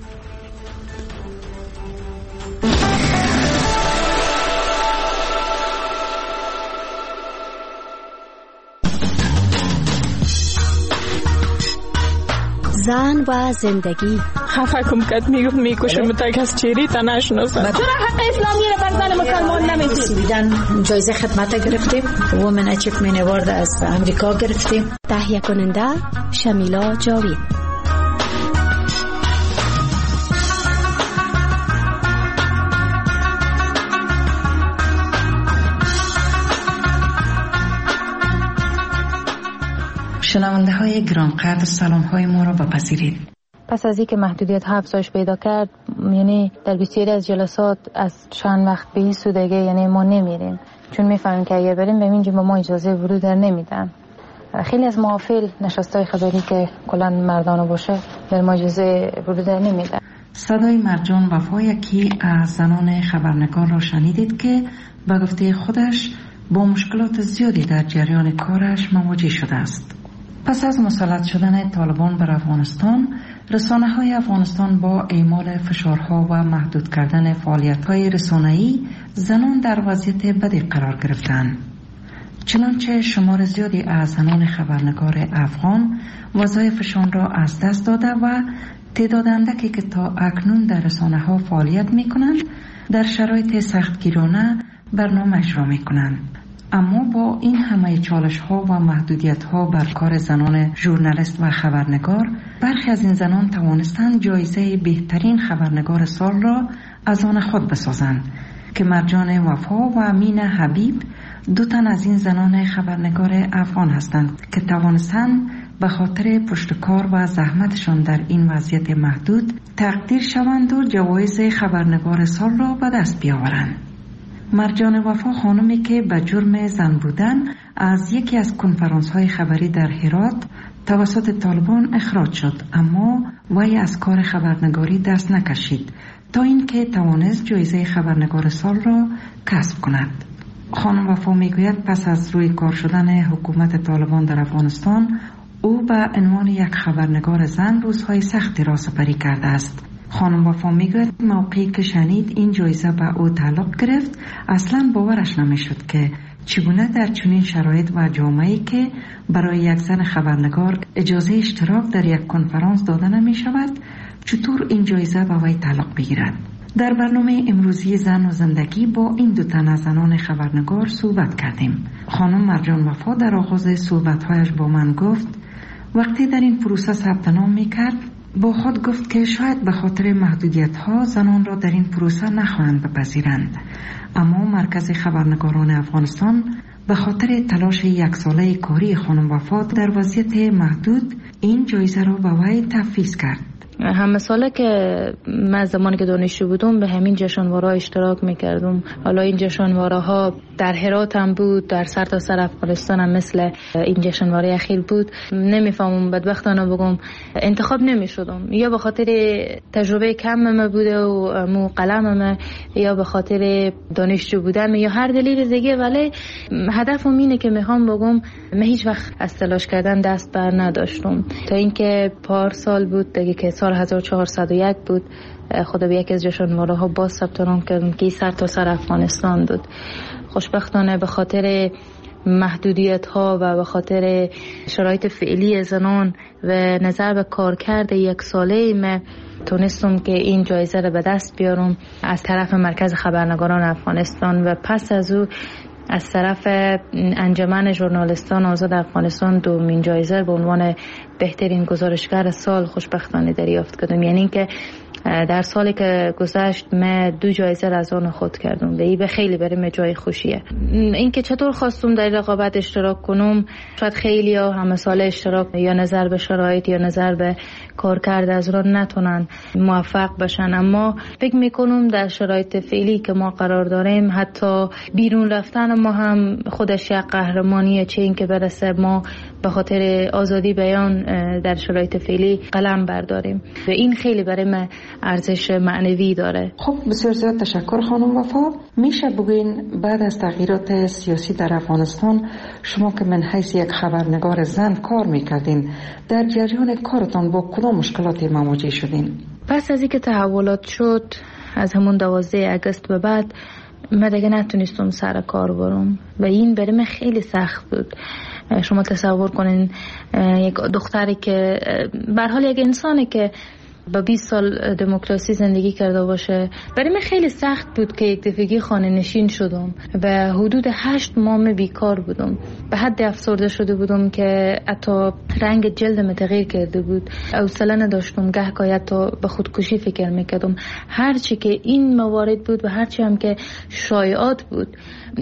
زن و زندگی خفه کم کت میگفت میکشم تا کس چیری تا نشناسه. چرا حق اسلامی رو بر زن مسلمان نمیدید؟ سویدن جایزه خدمت گرفتیم، وومن اچیومنت اوارد از امریکا گرفتیم. تهیه کننده شمیلا جاوید. شنونده های گرانقدر سلام های ما را بپذیرید. پس از اینکه محدودیت ها افزایش پیدا کرد، یعنی در بسیاری از جلسات از چند وقت به این سودگی یعنی ما نمیریم، چون میفهمیم که اگر بریم به اینجا به ما اجازه ورود در نمیدن. خیلی از محافل نشستای خبری که کلا مردانه باشه در ما اجازه ورود در نمیدن. صدای مرجان وفا یکی از زنان خبرنگار را شنیدید که به گفته خودش با مشکلات زیادی در جریان کارش مواجه شده است. پس از مسلط شدن طالبان بر افغانستان، رسانه‌های افغانستان با اعمال فشارها و محدود کردن فعالیت‌های رسانه‌ای زنان در وضعیت بدی قرار گرفتند. چنانچه شمار زیادی از زنان خبرنگار افغان وظایفشان را از دست داده و تعداد اندکی که تا اکنون در رسانه ها فعالیت می کنند در شرایط سختگیرانه برنامه اجرا می کنند. اما با این همه چالش ها و محدودیت ها بر کار زنان ژورنالیست و خبرنگار، برخی از این زنان توانستند جایزه بهترین خبرنگار سال را از آن خود بسازند که مرجان وفا و امین حبیب دو تن از این زنان خبرنگار افغان هستند که توانستند به خاطر پشتکار و زحمتشان در این وضعیت محدود تقدیر شوند و جوایز خبرنگار سال را به دست بیاورند. مرجان وفا خانمی که به جرم زن بودن از یکی از کنفرانس های خبری در هرات توسط طالبان اخراج شد، اما وی از کار خبرنگاری دست نکشید تا اینکه توانست جایزه خبرنگار سال را کسب کند. خانم وفا میگوید پس از روی کار شدن حکومت طالبان در افغانستان او به عنوان یک خبرنگار زن روزهای سختی را سپری کرده است. خانم وفا میگوید موقعی که شنید این جایزه به او تعلق گرفت اصلا باورش نمیشد که چگونه در چنین شرایط و جامعه‌ای که برای یک زن خبرنگار اجازه اشتراک در یک کنفرانس داده نمی شود چطور این جایزه به وی تعلق بگیرد. در برنامه امروزی زن و زندگی با این دو تن از زنان خبرنگار صحبت کردیم. خانم مرجان وفا در آغاز صحبت‌هایش با من گفت وقتی در این پروسه ثبت نام می‌کرد با خود گفت که شاید به خاطر محدودیت‌ها زنان را در این پروسه نخواهند بپذیرند، اما مرکز خبرنگاران افغانستان به خاطر تلاش یک ساله کاری خانم وفا در وضعیت محدود این جایزه را به وی تفویض کرد. همه ساله که من زمانی که دانشجو بودم به همین جشنواره اشتراک میکردم. حالا این جشنواره ها در هرات هم بود، در سرتاسر افغانستان هم مثل این جشنواره اخیر بود. نمیفهمم بدبختانه بگم انتخاب نمیشدم، یا به خاطر تجربه کم من بوده و مو قلمم، یا به خاطر دانشجو بودن، یا هر دلیل دیگه، ولی هدفم اینه که میخوام بگم من هیچ وقت از تلاش کردن دست بر نداشتم تا اینکه پارسال بود دیگه که سال هزار و چهارصد و یک بود خدا به یکی از جشنواره ها باز ثبت نام کردم که سر تا سر افغانستان بود. خوشبختانه به خاطر محدودیت ها و به خاطر شرایط فعلی زنان و نظر به کارکرد یک ساله من تونستم که این جایزه را به دست بیارم از طرف مرکز خبرنگاران افغانستان و پس از او از طرف انجمن ژورنالیستان آزاد افغانستان دومین جایزه به عنوان بهترین گزارشگر سال خوشبختانه دریافت کردم. یعنی اینکه در سالی که گذشت من دو جایزه را از آن خود کردم و این به خیلی برای من جای خوشیه. اینکه چطور خواستم در رقابت اشتراک کنم، شاید خیلی ها همه سال اشتراک یا نظر به شرایط یا نظر به کارکرد از را نتونن موفق باشن، اما فکر میکنم در شرایط فعلی که ما قرار داریم حتی بیرون رفتن ما هم خودش یک قهرمانیه، چه این که برسه ما به خاطر آزادی بیان در شرایط فعلی قلم برداریم و این خیلی برای من ارزش معنوی داره. خب بسیار زیاد تشکر خانم وفا. میشه بگوین بعد از تغییرات سیاسی در افغانستان شما که من حیث یک خبرنگار زن کار میکردین در جریان کارتان با کدام مشکلاتی مواجه شدین؟ پس از اینکه تحولات شد از همون دوازده آگوست به بعد من دیگه نتونستم سر کار برم و این برای من خیلی سخت بود. شما تصور کنین یک دختری که به هر حال یک انسانی که با بیست سال دموکراسی زندگی کرده باشه، برای من خیلی سخت بود که یک دفعگی خانه نشین شدم و حدود هشت ماه بیکار بودم. به حد افسرده شده بودم که حتی رنگ جلدم تغییر کرده بود. حوصله نداشتم، گهگاه حتی به خودکشی فکر میکردم. هرچی که این موارد بود و هرچی هم که شایعات بود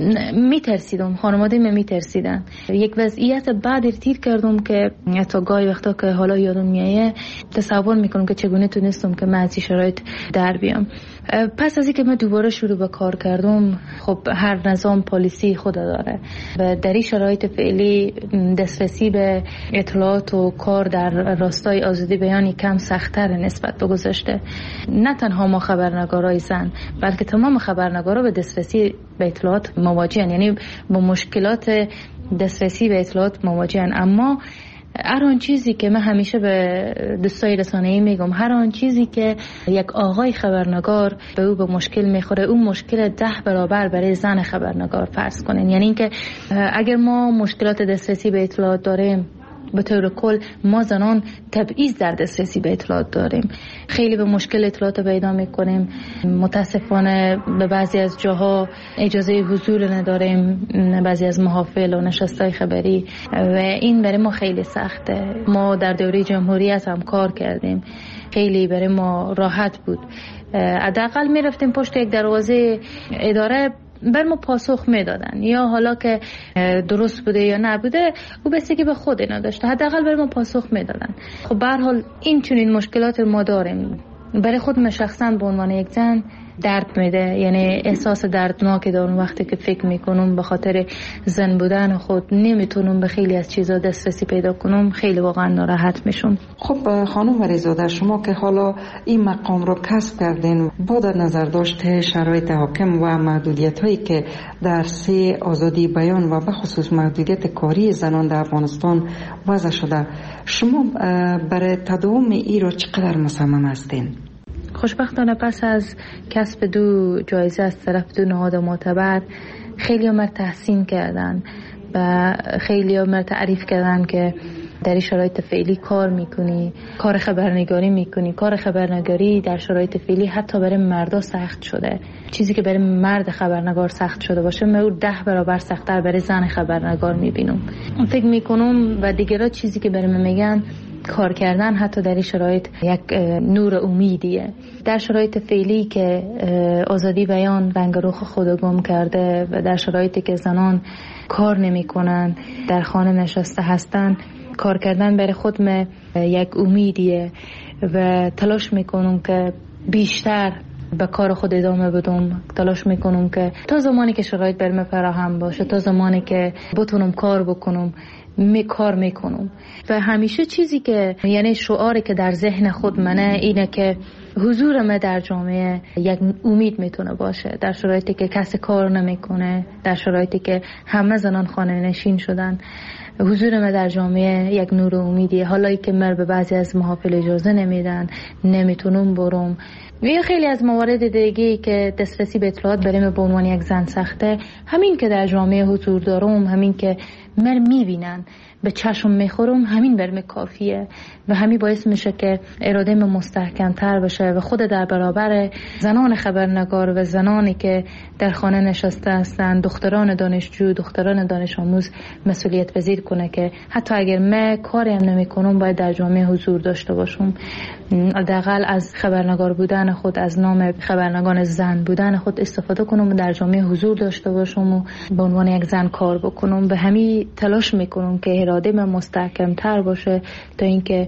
میترسیدم، خانواده من میترسیدن. یک وضعیت بعد ارتیر کردم که حتی گاهی وقتا که حالا یادم میایه تصور میکنم که چگونه تونستم که من از این شرایط در بیام. پس از اینکه من دوباره شروع به کار کردم، خب هر نظام پالیسی خود داره و در این شرایط فعلی دسترسی به اطلاعات و کار در راستای آزادی بیانی کم سخت‌تر نسبت به گذشته. نه تنها ما خبرنگارای زن بلکه تمام خبرنگارا به دسترسی به اطلاعات مواجهن، یعنی با مشکلات دسترسی به اطلاعات مواجهن. اما هر آن چیزی که من همیشه به دوستای رسانه‌ای میگم، هر آن چیزی که یک آقای خبرنگار به او به مشکل میخوره، اون مشکل ده برابر برای زن خبرنگار فرض کنین. یعنی اینکه اگر ما مشکلات دسترسی به اطلاعات داریم، به طور کل ما زنان تبعیض در دسترسی به اطلاعات داریم، خیلی به مشکل اطلاعات پیدا میکنیم. متاسفانه به بعضی از جاها اجازه حضور نداریم، بعضی از محافل و نشستای خبری، و این برای ما خیلی سخته. ما در دوره جمهوریت هم کار کردیم، خیلی برای ما راحت بود. حداقل میرفتیم پشت یک دروازه اداره، بر ما پاسخ میدادن، یا حالا که درست بوده یا نبوده او بستگی به خود اینا داشته، حداقل بر ما پاسخ میدادن. خب به هر حال این چنین مشکلات ما داریم. برای خود من شخصا به عنوان یک زن درد میده، یعنی احساس دردناک دارم وقتی که فکر میکنم به خاطر زن بودن خود نمیتونم به خیلی از چیزا دسترسی پیدا کنم، خیلی واقعا ناراحت میشم. خب خانم وریزاده، شما که حالا این مقام رو کسب کردین، با در نظر داشته شرایط حاکم و محدودیت هایی که در سه آزادی بیان و به خصوص محدودیت کاری زنان در افغانستان وضع شده، شما برای تداوم این رو چقدر مصمم هستین؟ خوشبختانه پس از کسب دو جایزه از طرف دو نهاد معتبر، خیلی عمر تحسین کردن و خیلی عمر تعریف کردن که در شرایط فعلی کار میکنی، کار خبرنگاری میکنی. کار خبرنگاری در شرایط فعلی حتی برای مردا سخت شده. چیزی که برای مرد خبرنگار سخت شده باشه، من او ده برابر سخت‌تر برای زن خبرنگار میبینم. فکر میکنم و دیگرها چیزی که برای من میگن، کار کردن حتی در این شرایط یک نور امیدیه. در شرایط فعلی که آزادی بیان رنگ رخ خود گم کرده و در شرایطی که زنان کار نمی کنن، در خانه نشسته هستن، کار کردن برای خود من یک امیدیه و تلاش میکنم که بیشتر به کار خود ادامه بدم. تلاش میکنم که تا زمانی که شرایط برم فراهم باشه، تا زمانی که بتونم کار بکنم، می کار میکنم. و همیشه چیزی که یعنی شعاری که در ذهن خود منه اینه که حضور من در جامعه یک امید میتونه باشه، در شرایطی که کسی کار نمیکنه، در شرایطی که همه زنان خانه نشین شدن. حضور من در جامعه یک نور امیدیه. حالا که من به بعضی از محافل اجازه نمیدن، نمیتونم برم، و خیلی از موارد دیگه که دسترسی به اطلاعات برای من به عنوان یک زن سخته، همین که در جامعه حضور دارم، همین که من میبینن، به چشم میخورم، همین برم کافیه و همین باعث میشه که اراده من مستحکم تر بشه و خود در برابر زنان خبرنگار و زنانی که در خانه نشسته هستن، دختران دانشجو، دختران دانش آموز، مسئولیت پذیر کنه که حتی اگر من کاری هم نمی کنم باید در جامعه حضور داشته باشم. حداقل از خبرنگار بودن خود، از نام خبرنگار زن بودن خود استفاده کنم و در جامعه حضور داشته باشم و به عنوان یک زن کار بکنم. به همین تلاش میکنم که اراده من مستحکم تر باشه تا اینکه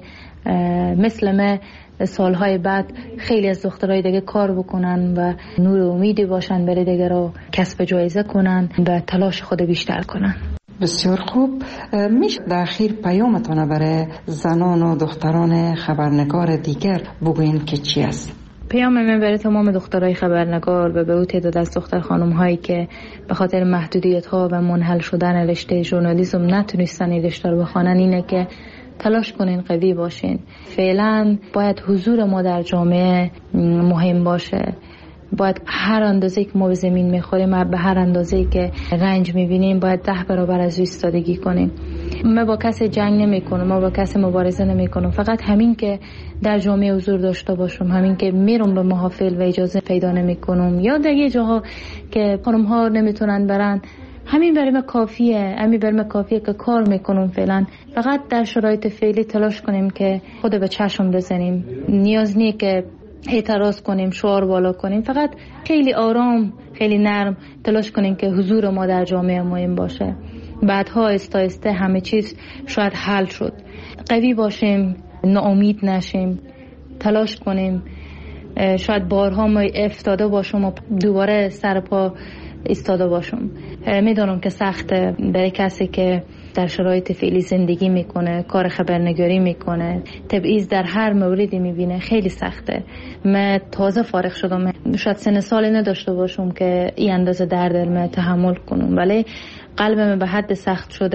مثل من سالهای بعد خیلی از دخترای دیگه کار بکنن و نور امیدی باشن برای دیگه رو کسب جایزه کنن و تلاش خود بیشتر کنن. بسیار خوب. میشه در اخیر پیامتون برای زنان و دختران خبرنگار دیگر بگوین که چی است؟ پیام من برای تمام دخترای خبرنگار و به او تعداد از دختر خانم هایی که به خاطر محدودیت ها و منحل شدن رشته ژورنالیسم نتونستن این رشته رو بخوانن اینه که تلاش کنین، قوی باشین. فعلا باید حضور ما در جامعه مهم باشه. باید هر اندازه‌ای که ما به زمین میخوریم، به هر اندازه‌ای که رنج میبینیم، باید ده برابر از او ایستادگی کنیم. ما با کسی جنگ نمیکنم، ما با کسی مبارزه نمیکنم. فقط همین که در جامعه حضور داشته باشم، همین که میرم به محافل و اجازه پیدا نمیکنم یا در یه جاها که خانم ها نمیتونن برن، همین برای ما کافیه. همین برای ما کافیه که کار میکنم. فعلا فقط در شرایط فعلی تلاش کنیم که خود به چشم بزنیم. نیاز نیست که اعتراض کنیم، شعار بالا کنیم. فقط خیلی آرام، خیلی نرم تلاش کنیم که حضور ما در جامعه مهم باشه. بعدها آهسته آهسته همه چیز شاید حل شد. قوی باشیم، ناامید نشیم، تلاش کنیم. شاید بارها ما افتاده باشم و دوباره سر پا ایستاده باشم. میدونم که سخته برای کسی که در شرایط فعلی زندگی میکنه، کار خبرنگاری میکنه، تبعیض در هر موردی میبینه، خیلی سخته. من تازه فارغ شدم، شاید سن سالی نداشته باشم که این اندازه درد من تحمل کنم، ولی قلبم به حد سخت شده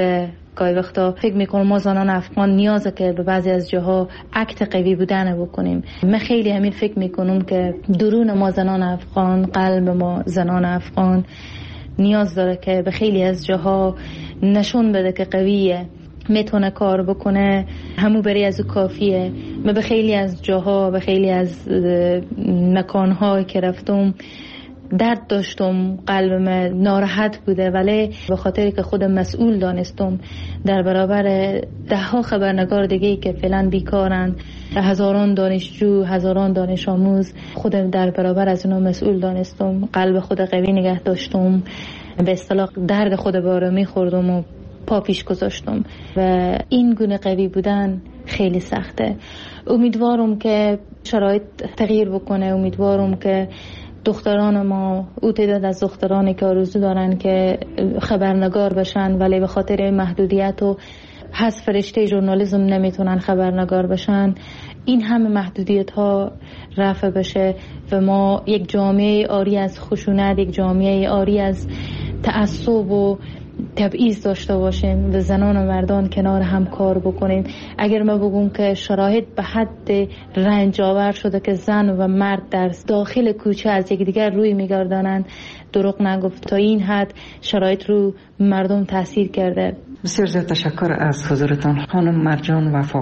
گاهی وقتا فکر میکنم ما زنان افغان نیازه که به بعضی از جاها اکت قوی بودن بکنیم. من خیلی همین فکر میکنم که درون ما زنان افغان، قلب ما زنان افغان نیاز داره که به خیلی از جاها نشون بده که قویه، میتونه کار بکنه، همو بری از او کافیه. من به خیلی از جاها، به خیلی از مکانها که رفتم درد داشتم، قلبم ناراحت بوده، ولی به خاطری که خودم مسئول دانستم در برابر ده ها خبرنگار دیگه که فعلا بیکارن، هزاران دانشجو، هزاران دانش آموز، خودم در برابر از اونا مسئول دانستم. قلب خود قوی نگه داشتم، به اصطلاح درد خود باره میخوردم و پا پیش گذاشتم و این گونه قوی بودن خیلی سخته. امیدوارم که شرایط تغییر بکنه، امیدوارم که دختران ما، او تعداد از دخترانی که آرزو دارن که خبرنگار بشن ولی به خاطر محدودیت و حذف رشته ژورنالیسم نمیتونن خبرنگار بشن، این همه محدودیت ها رفع بشه و ما یک جامعه آری از خشونت، یک جامعه آری از تعصب و تبعیض داشته باشیم و زنان و مردان کنار هم کار بکنیم. اگر ما بگم که شرایط به حد رنج آور شده که زن و مرد در داخل کوچه از یکدیگر روی میگردانند، دروغ نگفت. تا این حد شرایط رو مردم تاثیر کرده. بسیار زیاد تشکر از حضورتان خانم مرجان وفا.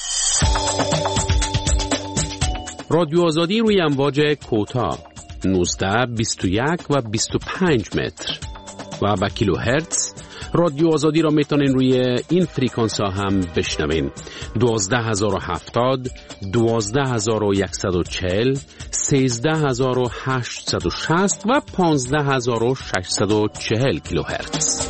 رادیو آزادی روی امواج کوتاه نوزده، بیست و یک و بیست و پنج متر و با کیلو هرتز. رادیو آزادی را میتونین روی این فریکانس ها هم بشنوین: دوازده هزار و هفتاد، دوازده هزار و صد و چهل، سیزده هزار و هشتصد و شصت و پانزده هزار و ششصد و چهل کیلو هرتز.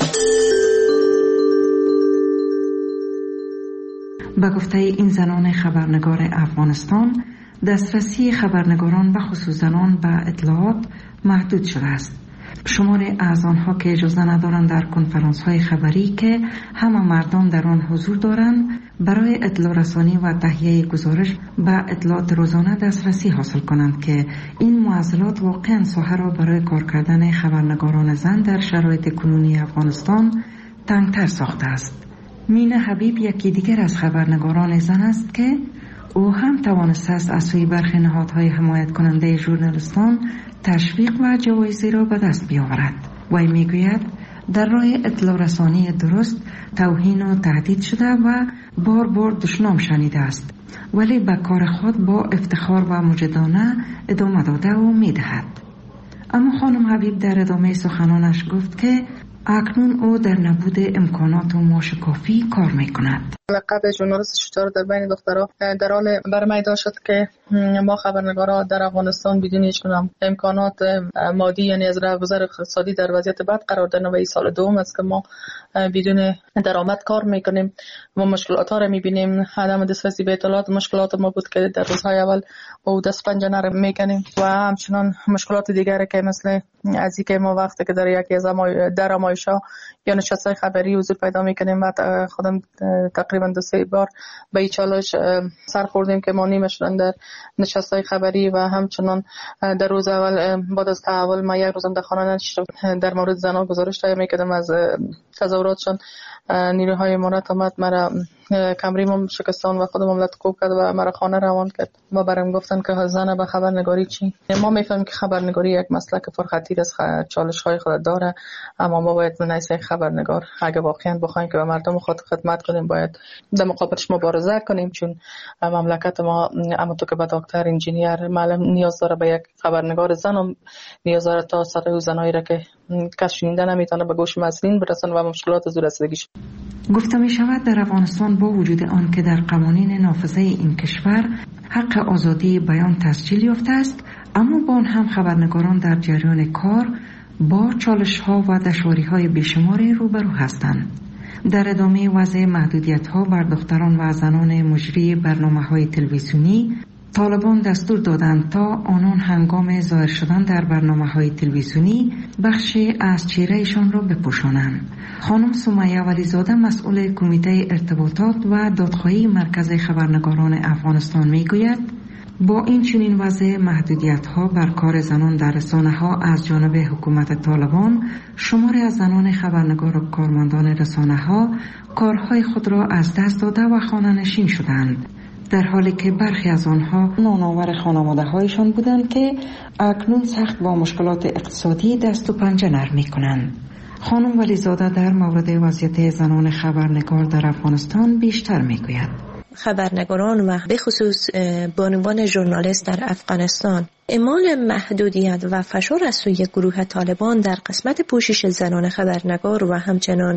با گفته این زنان خبرنگار افغانستان، دسترسی خبرنگاران و خصوص زنان به اطلاعات محدود شده است. شمار از آنها که اجازه ندارند در کنفرانس های خبری که همه مردم در آن حضور دارند برای اطلاع رسانی و تهیه گزارش به اطلاعات روزانه دسترسی حاصل کنند که این معضلات واقعا ساحه را برای کار کردن خبرنگاران زن در شرایط کنونی افغانستان تنگتر ساخته است. مینا حبیب یکی دیگر از خبرنگاران زن است که او هم توانسته است از سوی برخی نهادهای حمایت کننده ژورنالیستان تشویق و جوایزی را به دست بیاورد. وی میگوید در راه اطلاع رسانی درست توهین و تهدید شده و بار بار دشنام شنیده است، ولی به کار خود با افتخار و مجدانه ادامه داده و میدهد. اما خانم حبیب در ادامه سخنانش گفت که اکنون او در نبود امکانات و معاش کافی کار میکند. لقب ژورنالیست شجاع در بین دخترها در حال برمیدار شد که ما خبرنگارا در افغانستان بدون هیچ گونه امکانات مادی، یعنی از رهگذر اقتصادی در وضعیت بد قرار داریم و این سال دوم است که ما بدون درآمد کار میکنیم. ما مشکلات ها رو میبینیم. عدم دسترسی به اطلاعات مشکلات ما بود که در روزهای اول با دست پنجه نرم میکنیم و همچنان مشکلات دیگری که مثل از اینکه ما وقتی که در یکی از درآمایش‌ها یا نشست‌های خبری حضور پیدا میکنیم و خودم تقریبا دو سه بار به این چالش سر خوردیم که ما نیمشون در نشست‌های خبری و همچنان در روز اول بعد از تحول ما یک روزم در خانه نشستم در مورد زنان گزارش تهیه میکردم از تظاهراتشان. نیروهای امارات آمد مرا کمریمم شکستان و خودم مملت کوب کرد و مرا خانه روان کرد و برام گفتن که زن به خبرنگاری چی. ما میفهمیم که خبرنگاری یک مسلک پرخطر از چالش‌های خود داره، اما ما باید به نحیث خبرنگار اگه واقعا بخوایم که به مردم خود خدمت کنیم باید در مقابلش مبارزه کنیم، چون مملکت ما اما تو که به دکتر، انجینیر، معلم نیاز داره به یک خبرنگار زن و نیاز داره تا صدای زنایی را که کس شنیده نمیتونه به گوش مسئولین برسن و مشکلات از رسیدگیش. گفته می شود در افغانستان با وجود آن که در قوانین نافذه این کشور حق آزادی بیان تسجیل یافته است، اما با آن هم خبرنگاران در جریان کار با چالش ها و دشواری های بیشماری روبرو هستند. در ادامه وضع محدودیت ها بر دختران و زنان مجری برنامه های تلویزیونی، طالبان دستور دادند تا آنان هنگام ظاهر شدن در برنامه‌های تلویزیونی بخشی از چهرهشان را بپوشانند. خانم سمیه ولیزاده مسئول کمیته ارتباطات و دادخواهی مرکز خبرنگاران افغانستان میگوید با این چنین وضع محدودیت ها بر کار زنان در رسانه ها از جانب حکومت طالبان، شماری از زنان خبرنگار و کارمندان رسانه ها کارهای خود را از دست داده و خانه نشین شدند، در حالی که برخی از آنها نانآور خانواده هایشان بودند که اکنون سخت با مشکلات اقتصادی دست و پنجه نرم می‌کنند. خانم ولیزاده در مورد وضعیت زنان خبرنگار در افغانستان بیشتر میگوید. خبرنگاران و به خصوص بانوان ژورنالیست در افغانستان اعمال محدودیت و فشار از سوی گروه طالبان در قسمت پوشش زنان خبرنگار و همچنان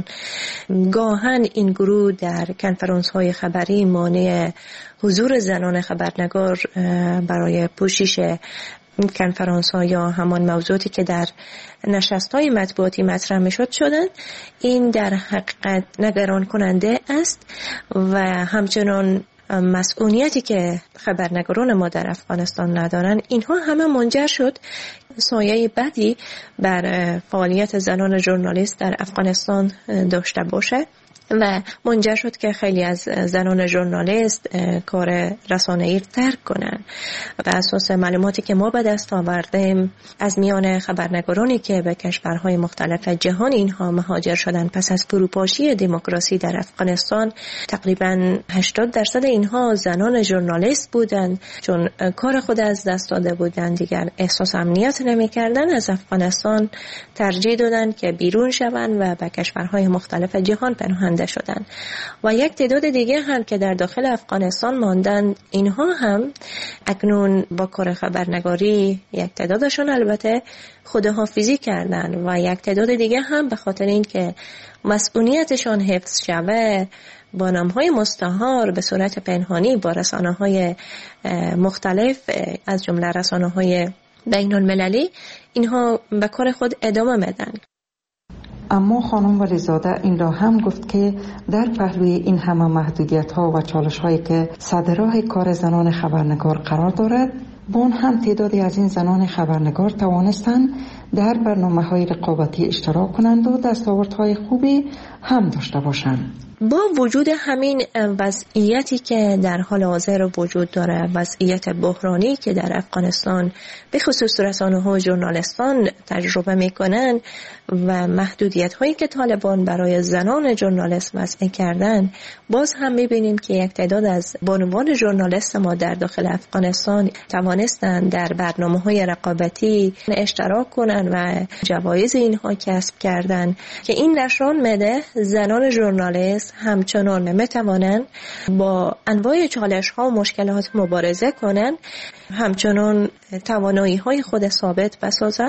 گاهن این گروه در کنفرانس های خبری مانع حضور زنان خبرنگار برای پوشش کنفرانس ها یا همان موضوعاتی که در نشست های مطبوعاتی مطرح می شد شدند، این در حقیقت نگران کننده است و همچنان مسئولیتی که خبرنگاران ما در افغانستان ندارند، اینها همه منجر شد سایه بدی بر فعالیت زنان ژورنالیست در افغانستان داشته باشه و منجر شد که خیلی از زنان ژورنالیست کار رسانه‌ای ترک کنند. بر اساس معلوماتی که ما به دست آوردیم از میان خبرنگارانی که به کشورهای مختلف جهان اینها مهاجر شدند پس از فروپاشی دموکراسی در افغانستان، تقریباً هشتاد درصد اینها زنان ژورنالیست بودند. چون کار خود از دست داده بودند، دیگر احساس امنیت نمی‌کردند، از افغانستان ترجیح دادند که بیرون شوند و به کشورهای مختلف جهان پناهنده شدن. و یک تعداد دیگه هم که در داخل افغانستان ماندن، اینها هم اکنون با کار خبرنگاری یک تعدادشون البته خودحافظی کردن و یک تعداد دیگه هم به خاطر اینکه مسئولیتشان حفظ شوه با نام‌های مستعار به صورت پنهانی با رسانه‌های مختلف از جمله رسانه‌های بین‌المللی اینها به کار خود ادامه میدن. اما خانم ولیزاده این را هم گفت که در پهلوی این همه محدودیت ها و چالش هایی که سد راه کار زنان خبرنگار قرار دارد، با هم تعدادی از این زنان خبرنگار توانستند در برنامه های رقابتی اشتراک کنند و دستاوردهای خوبی هم داشته باشند. با وجود همین وضعیتی که در حال حاضر وجود داره، وضعیت بحرانی که در افغانستان به خصوص رسانه‌ها و ژورنالیستان تجربه میکنن و محدودیت هایی که طالبان برای زنان ژورنالیست وضع کردن، باز هم میبینیم که یک تعداد از بانوان ژورنالیست ما در داخل افغانستان توانستند در برنامه های رقابتی اشتراک کنند و جوایز اینها کسب کردند که این نشان میده زنان ژورنالیست همچنان میتوانند با انواع چالش ها و مشکلات مبارزه کنند، همچنان توانایی های خود ثابت بسازند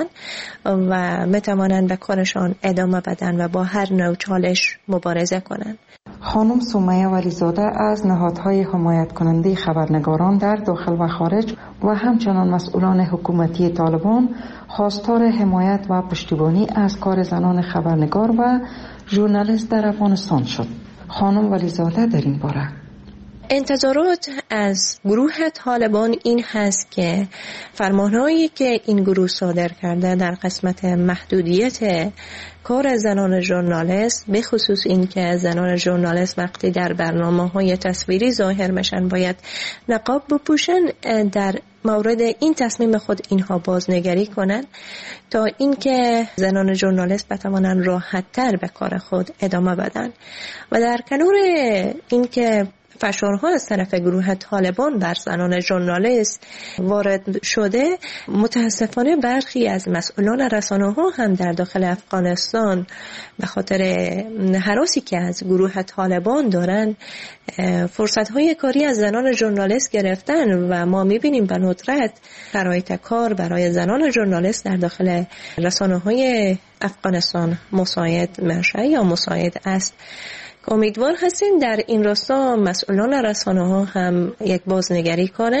و میتوانند به کارشان ادامه بدن و با هر نوع چالش مبارزه کنند. خانم سمیه ولیزاده از نهادهای حمایت کننده خبرنگاران در داخل و خارج و همچنان مسئولان حکومتی طالبان خواستار حمایت و پشتیبانی از کار زنان خبرنگار و ژورنالیست در افغانستان شد. خانم ولیزاده در این باره انتظارات از گروه طالبان این هست که فرمانهایی که این گروه صادر کرده در قسمت محدودیت کار زنان ژورنالیست، به خصوص این که زنان ژورنالیست وقتی در برنامه‌های تصویری ظاهر میشن باید نقاب بپوشن، در مورد این تصمیم خود اینها بازنگری کنند تا اینکه زنان ژورنالیست بتوانند راحت‌تر به کار خود ادامه بدن. و در کنار اینکه فشارها از طرف گروه طالبان بر زنان ژورنالیست وارد شده، متاسفانه برخی از مسئولان رسانه‌ها هم در داخل افغانستان به خاطر هراسی که از گروه طالبان دارن فرصت‌های کاری از زنان ژورنالیست گرفتن و ما می‌بینیم به ندرت شرایط کار برای زنان ژورنالیست در داخل رسانه‌های افغانستان مساعد میشه یا مساعد است. امیدوار هستیم در این راستا مسئولان رسانه‌ها هم یک بازنگری کنن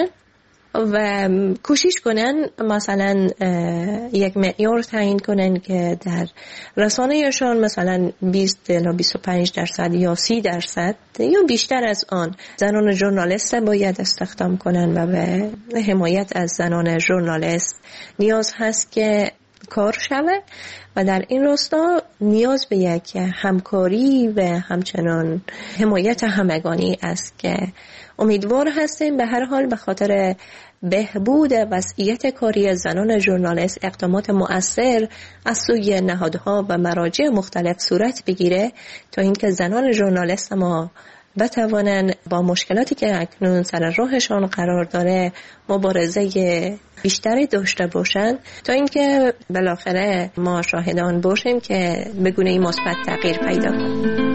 و کوشش کنن مثلا یک معیار تعیین کنن که در رسانه‌شان مثلا بیست تا بیست و پنج درصد یا سی درصد یا بیشتر از آن زنان ژورنالیست باید استخدام کنن و به حمایت از زنان ژورنالیست نیاز هست که کار شود و در این راستا نیاز به یک همکاری و همچنان حمایت همگانی است که امیدوار هستیم به هر حال به خاطر بهبود وضعیت کاری زنان ژورنالیست اقدامات مؤثر از سوی نهادها و مراجع مختلف صورت بگیره تا اینکه زنان ژورنالیست ما بتوانند با مشکلاتی که اکنون سر راهشان قرار داره مبارزه بیشتری داشته باشند تا اینکه بالاخره ما شاهدان باشیم که به گونه‌ای مثبت تغییر پیدا کنه.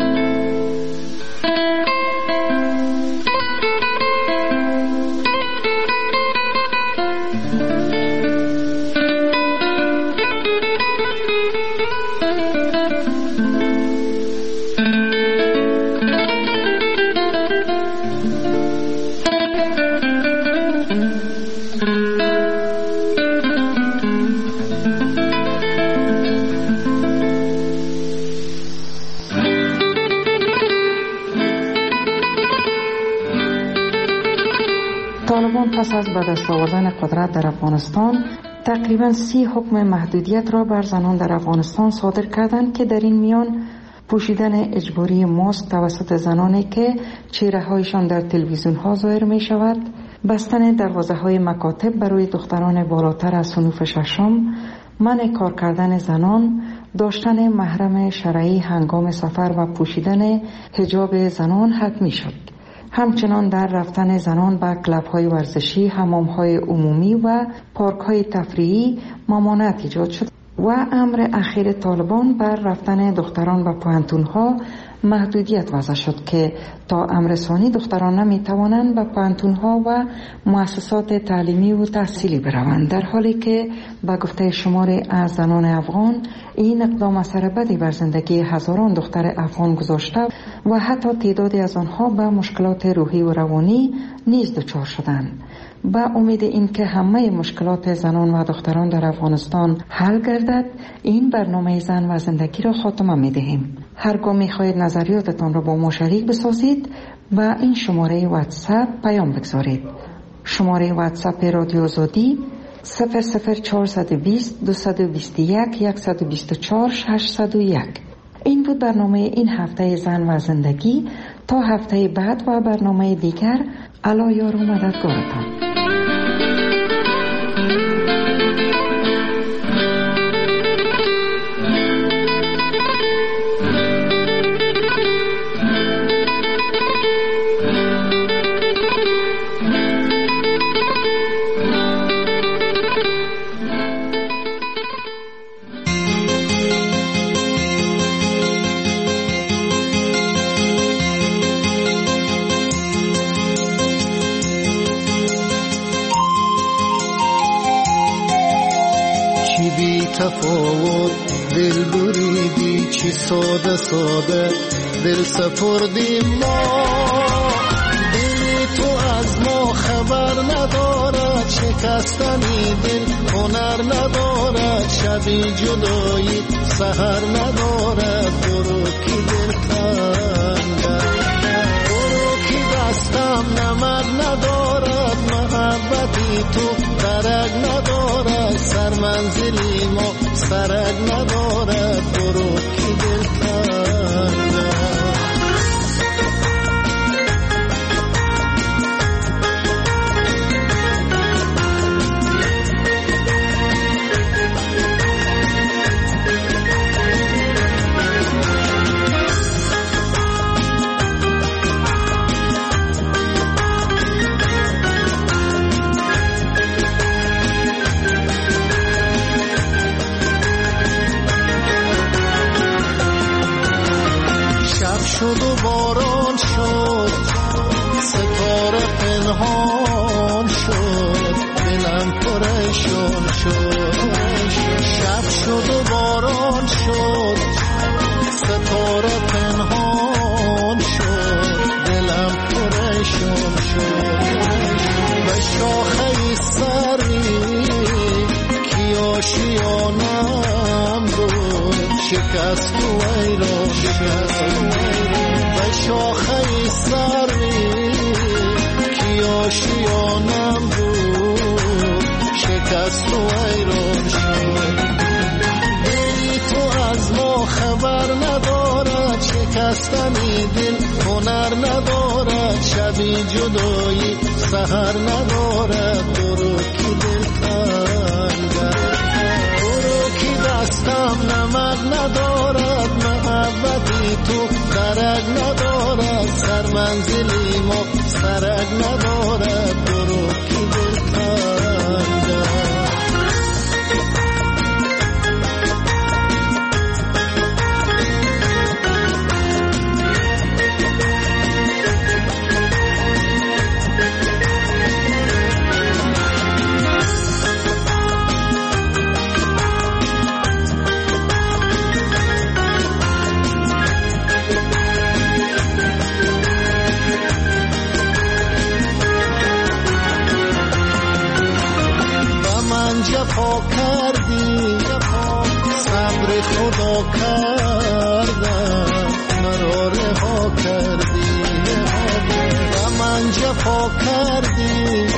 طالبان پس از به دست آوردن قدرت در افغانستان تقریبا سی حکم محدودیت را بر زنان در افغانستان صادر کردند که در این میان پوشیدن اجباری ماسک توسط زنانی که چهره هایشان در تلویزیون ها ظاهر می شود، بستن دروازه های مکاتب برای دختران بالاتر از صنوف ششم، منع کار کردن زنان، داشتن محرم شرعی هنگام سفر و پوشیدن حجاب زنان حتمی شد. همچنان در رفتن زنان به کلب‌های ورزشی، حمام‌های عمومی و پارک‌های تفریحی ممانعت ایجاد شد و امر اخیر طالبان بر رفتن دختران به پوهنتون‌ها محدودیت وضع شد که تا امر ثانی دختران نمی‌توانند به پوهنتون‌ها و مؤسسات تعلیمی و تحصیلی بروند، در حالی که به گفته شماری از زنان افغان این اقدام اثر بدی بر زندگی هزاران دختر افغان گذاشته و حتی تعدادی از آنها به مشکلات روحی و روانی نیز دچار شدند. با امید اینکه همه مشکلات زنان و دختران در افغانستان حل گردد، این برنامه زن و زندگی را خاتمه می‌دهیم. هرگاه می‌خواهید نظریاتتان را با ما شریک بسازید با این شماره واتساپ پیام بگذارید. شماره واتساپ رادیو آزادی صفر صفر چهارصد و بیست دویست و بیست و یک صد و بیست و چهار ششصد و یک. این بود برنامه این هفته زن و زندگی. تا هفته بعد و برنامه دیگر، الله یار و مددگارتان. تفاوت دل بریدی چی ساده ساده دل سپردیم ما، دل تو از ما خبر ندارد، شکستنی دل هنر ندارد، شبی جدایی سحر ندارد، برو کی دل کندد، برو کی دستم نمد ندارد، محبتی تو درک ندارد، سر منزلی ما سرک ندارد، برو کی دل کندد. شد و باران شد، ستاره پنهان شد، دلم پریشان شد. شب شد و باران شد، ستاره پنهان شد، دلم پریشان شد. به شاخه سری کی آشیانم بود، شکست و ایران شد. به شاخه سری کی آشیانم بود، شکست و ایران شد. خبر ندارد شکستنی دل هنر ندارد شبی جدایی سحر ندارد برو کی دل تنگه برو کی دستم نمک ندارد محبتی تو درک ندارد سر منزلی ما سرک ندارد برو کی دل تنگه جفا کردی صبر خدا کردم مرا رها کردی و من جفا کردی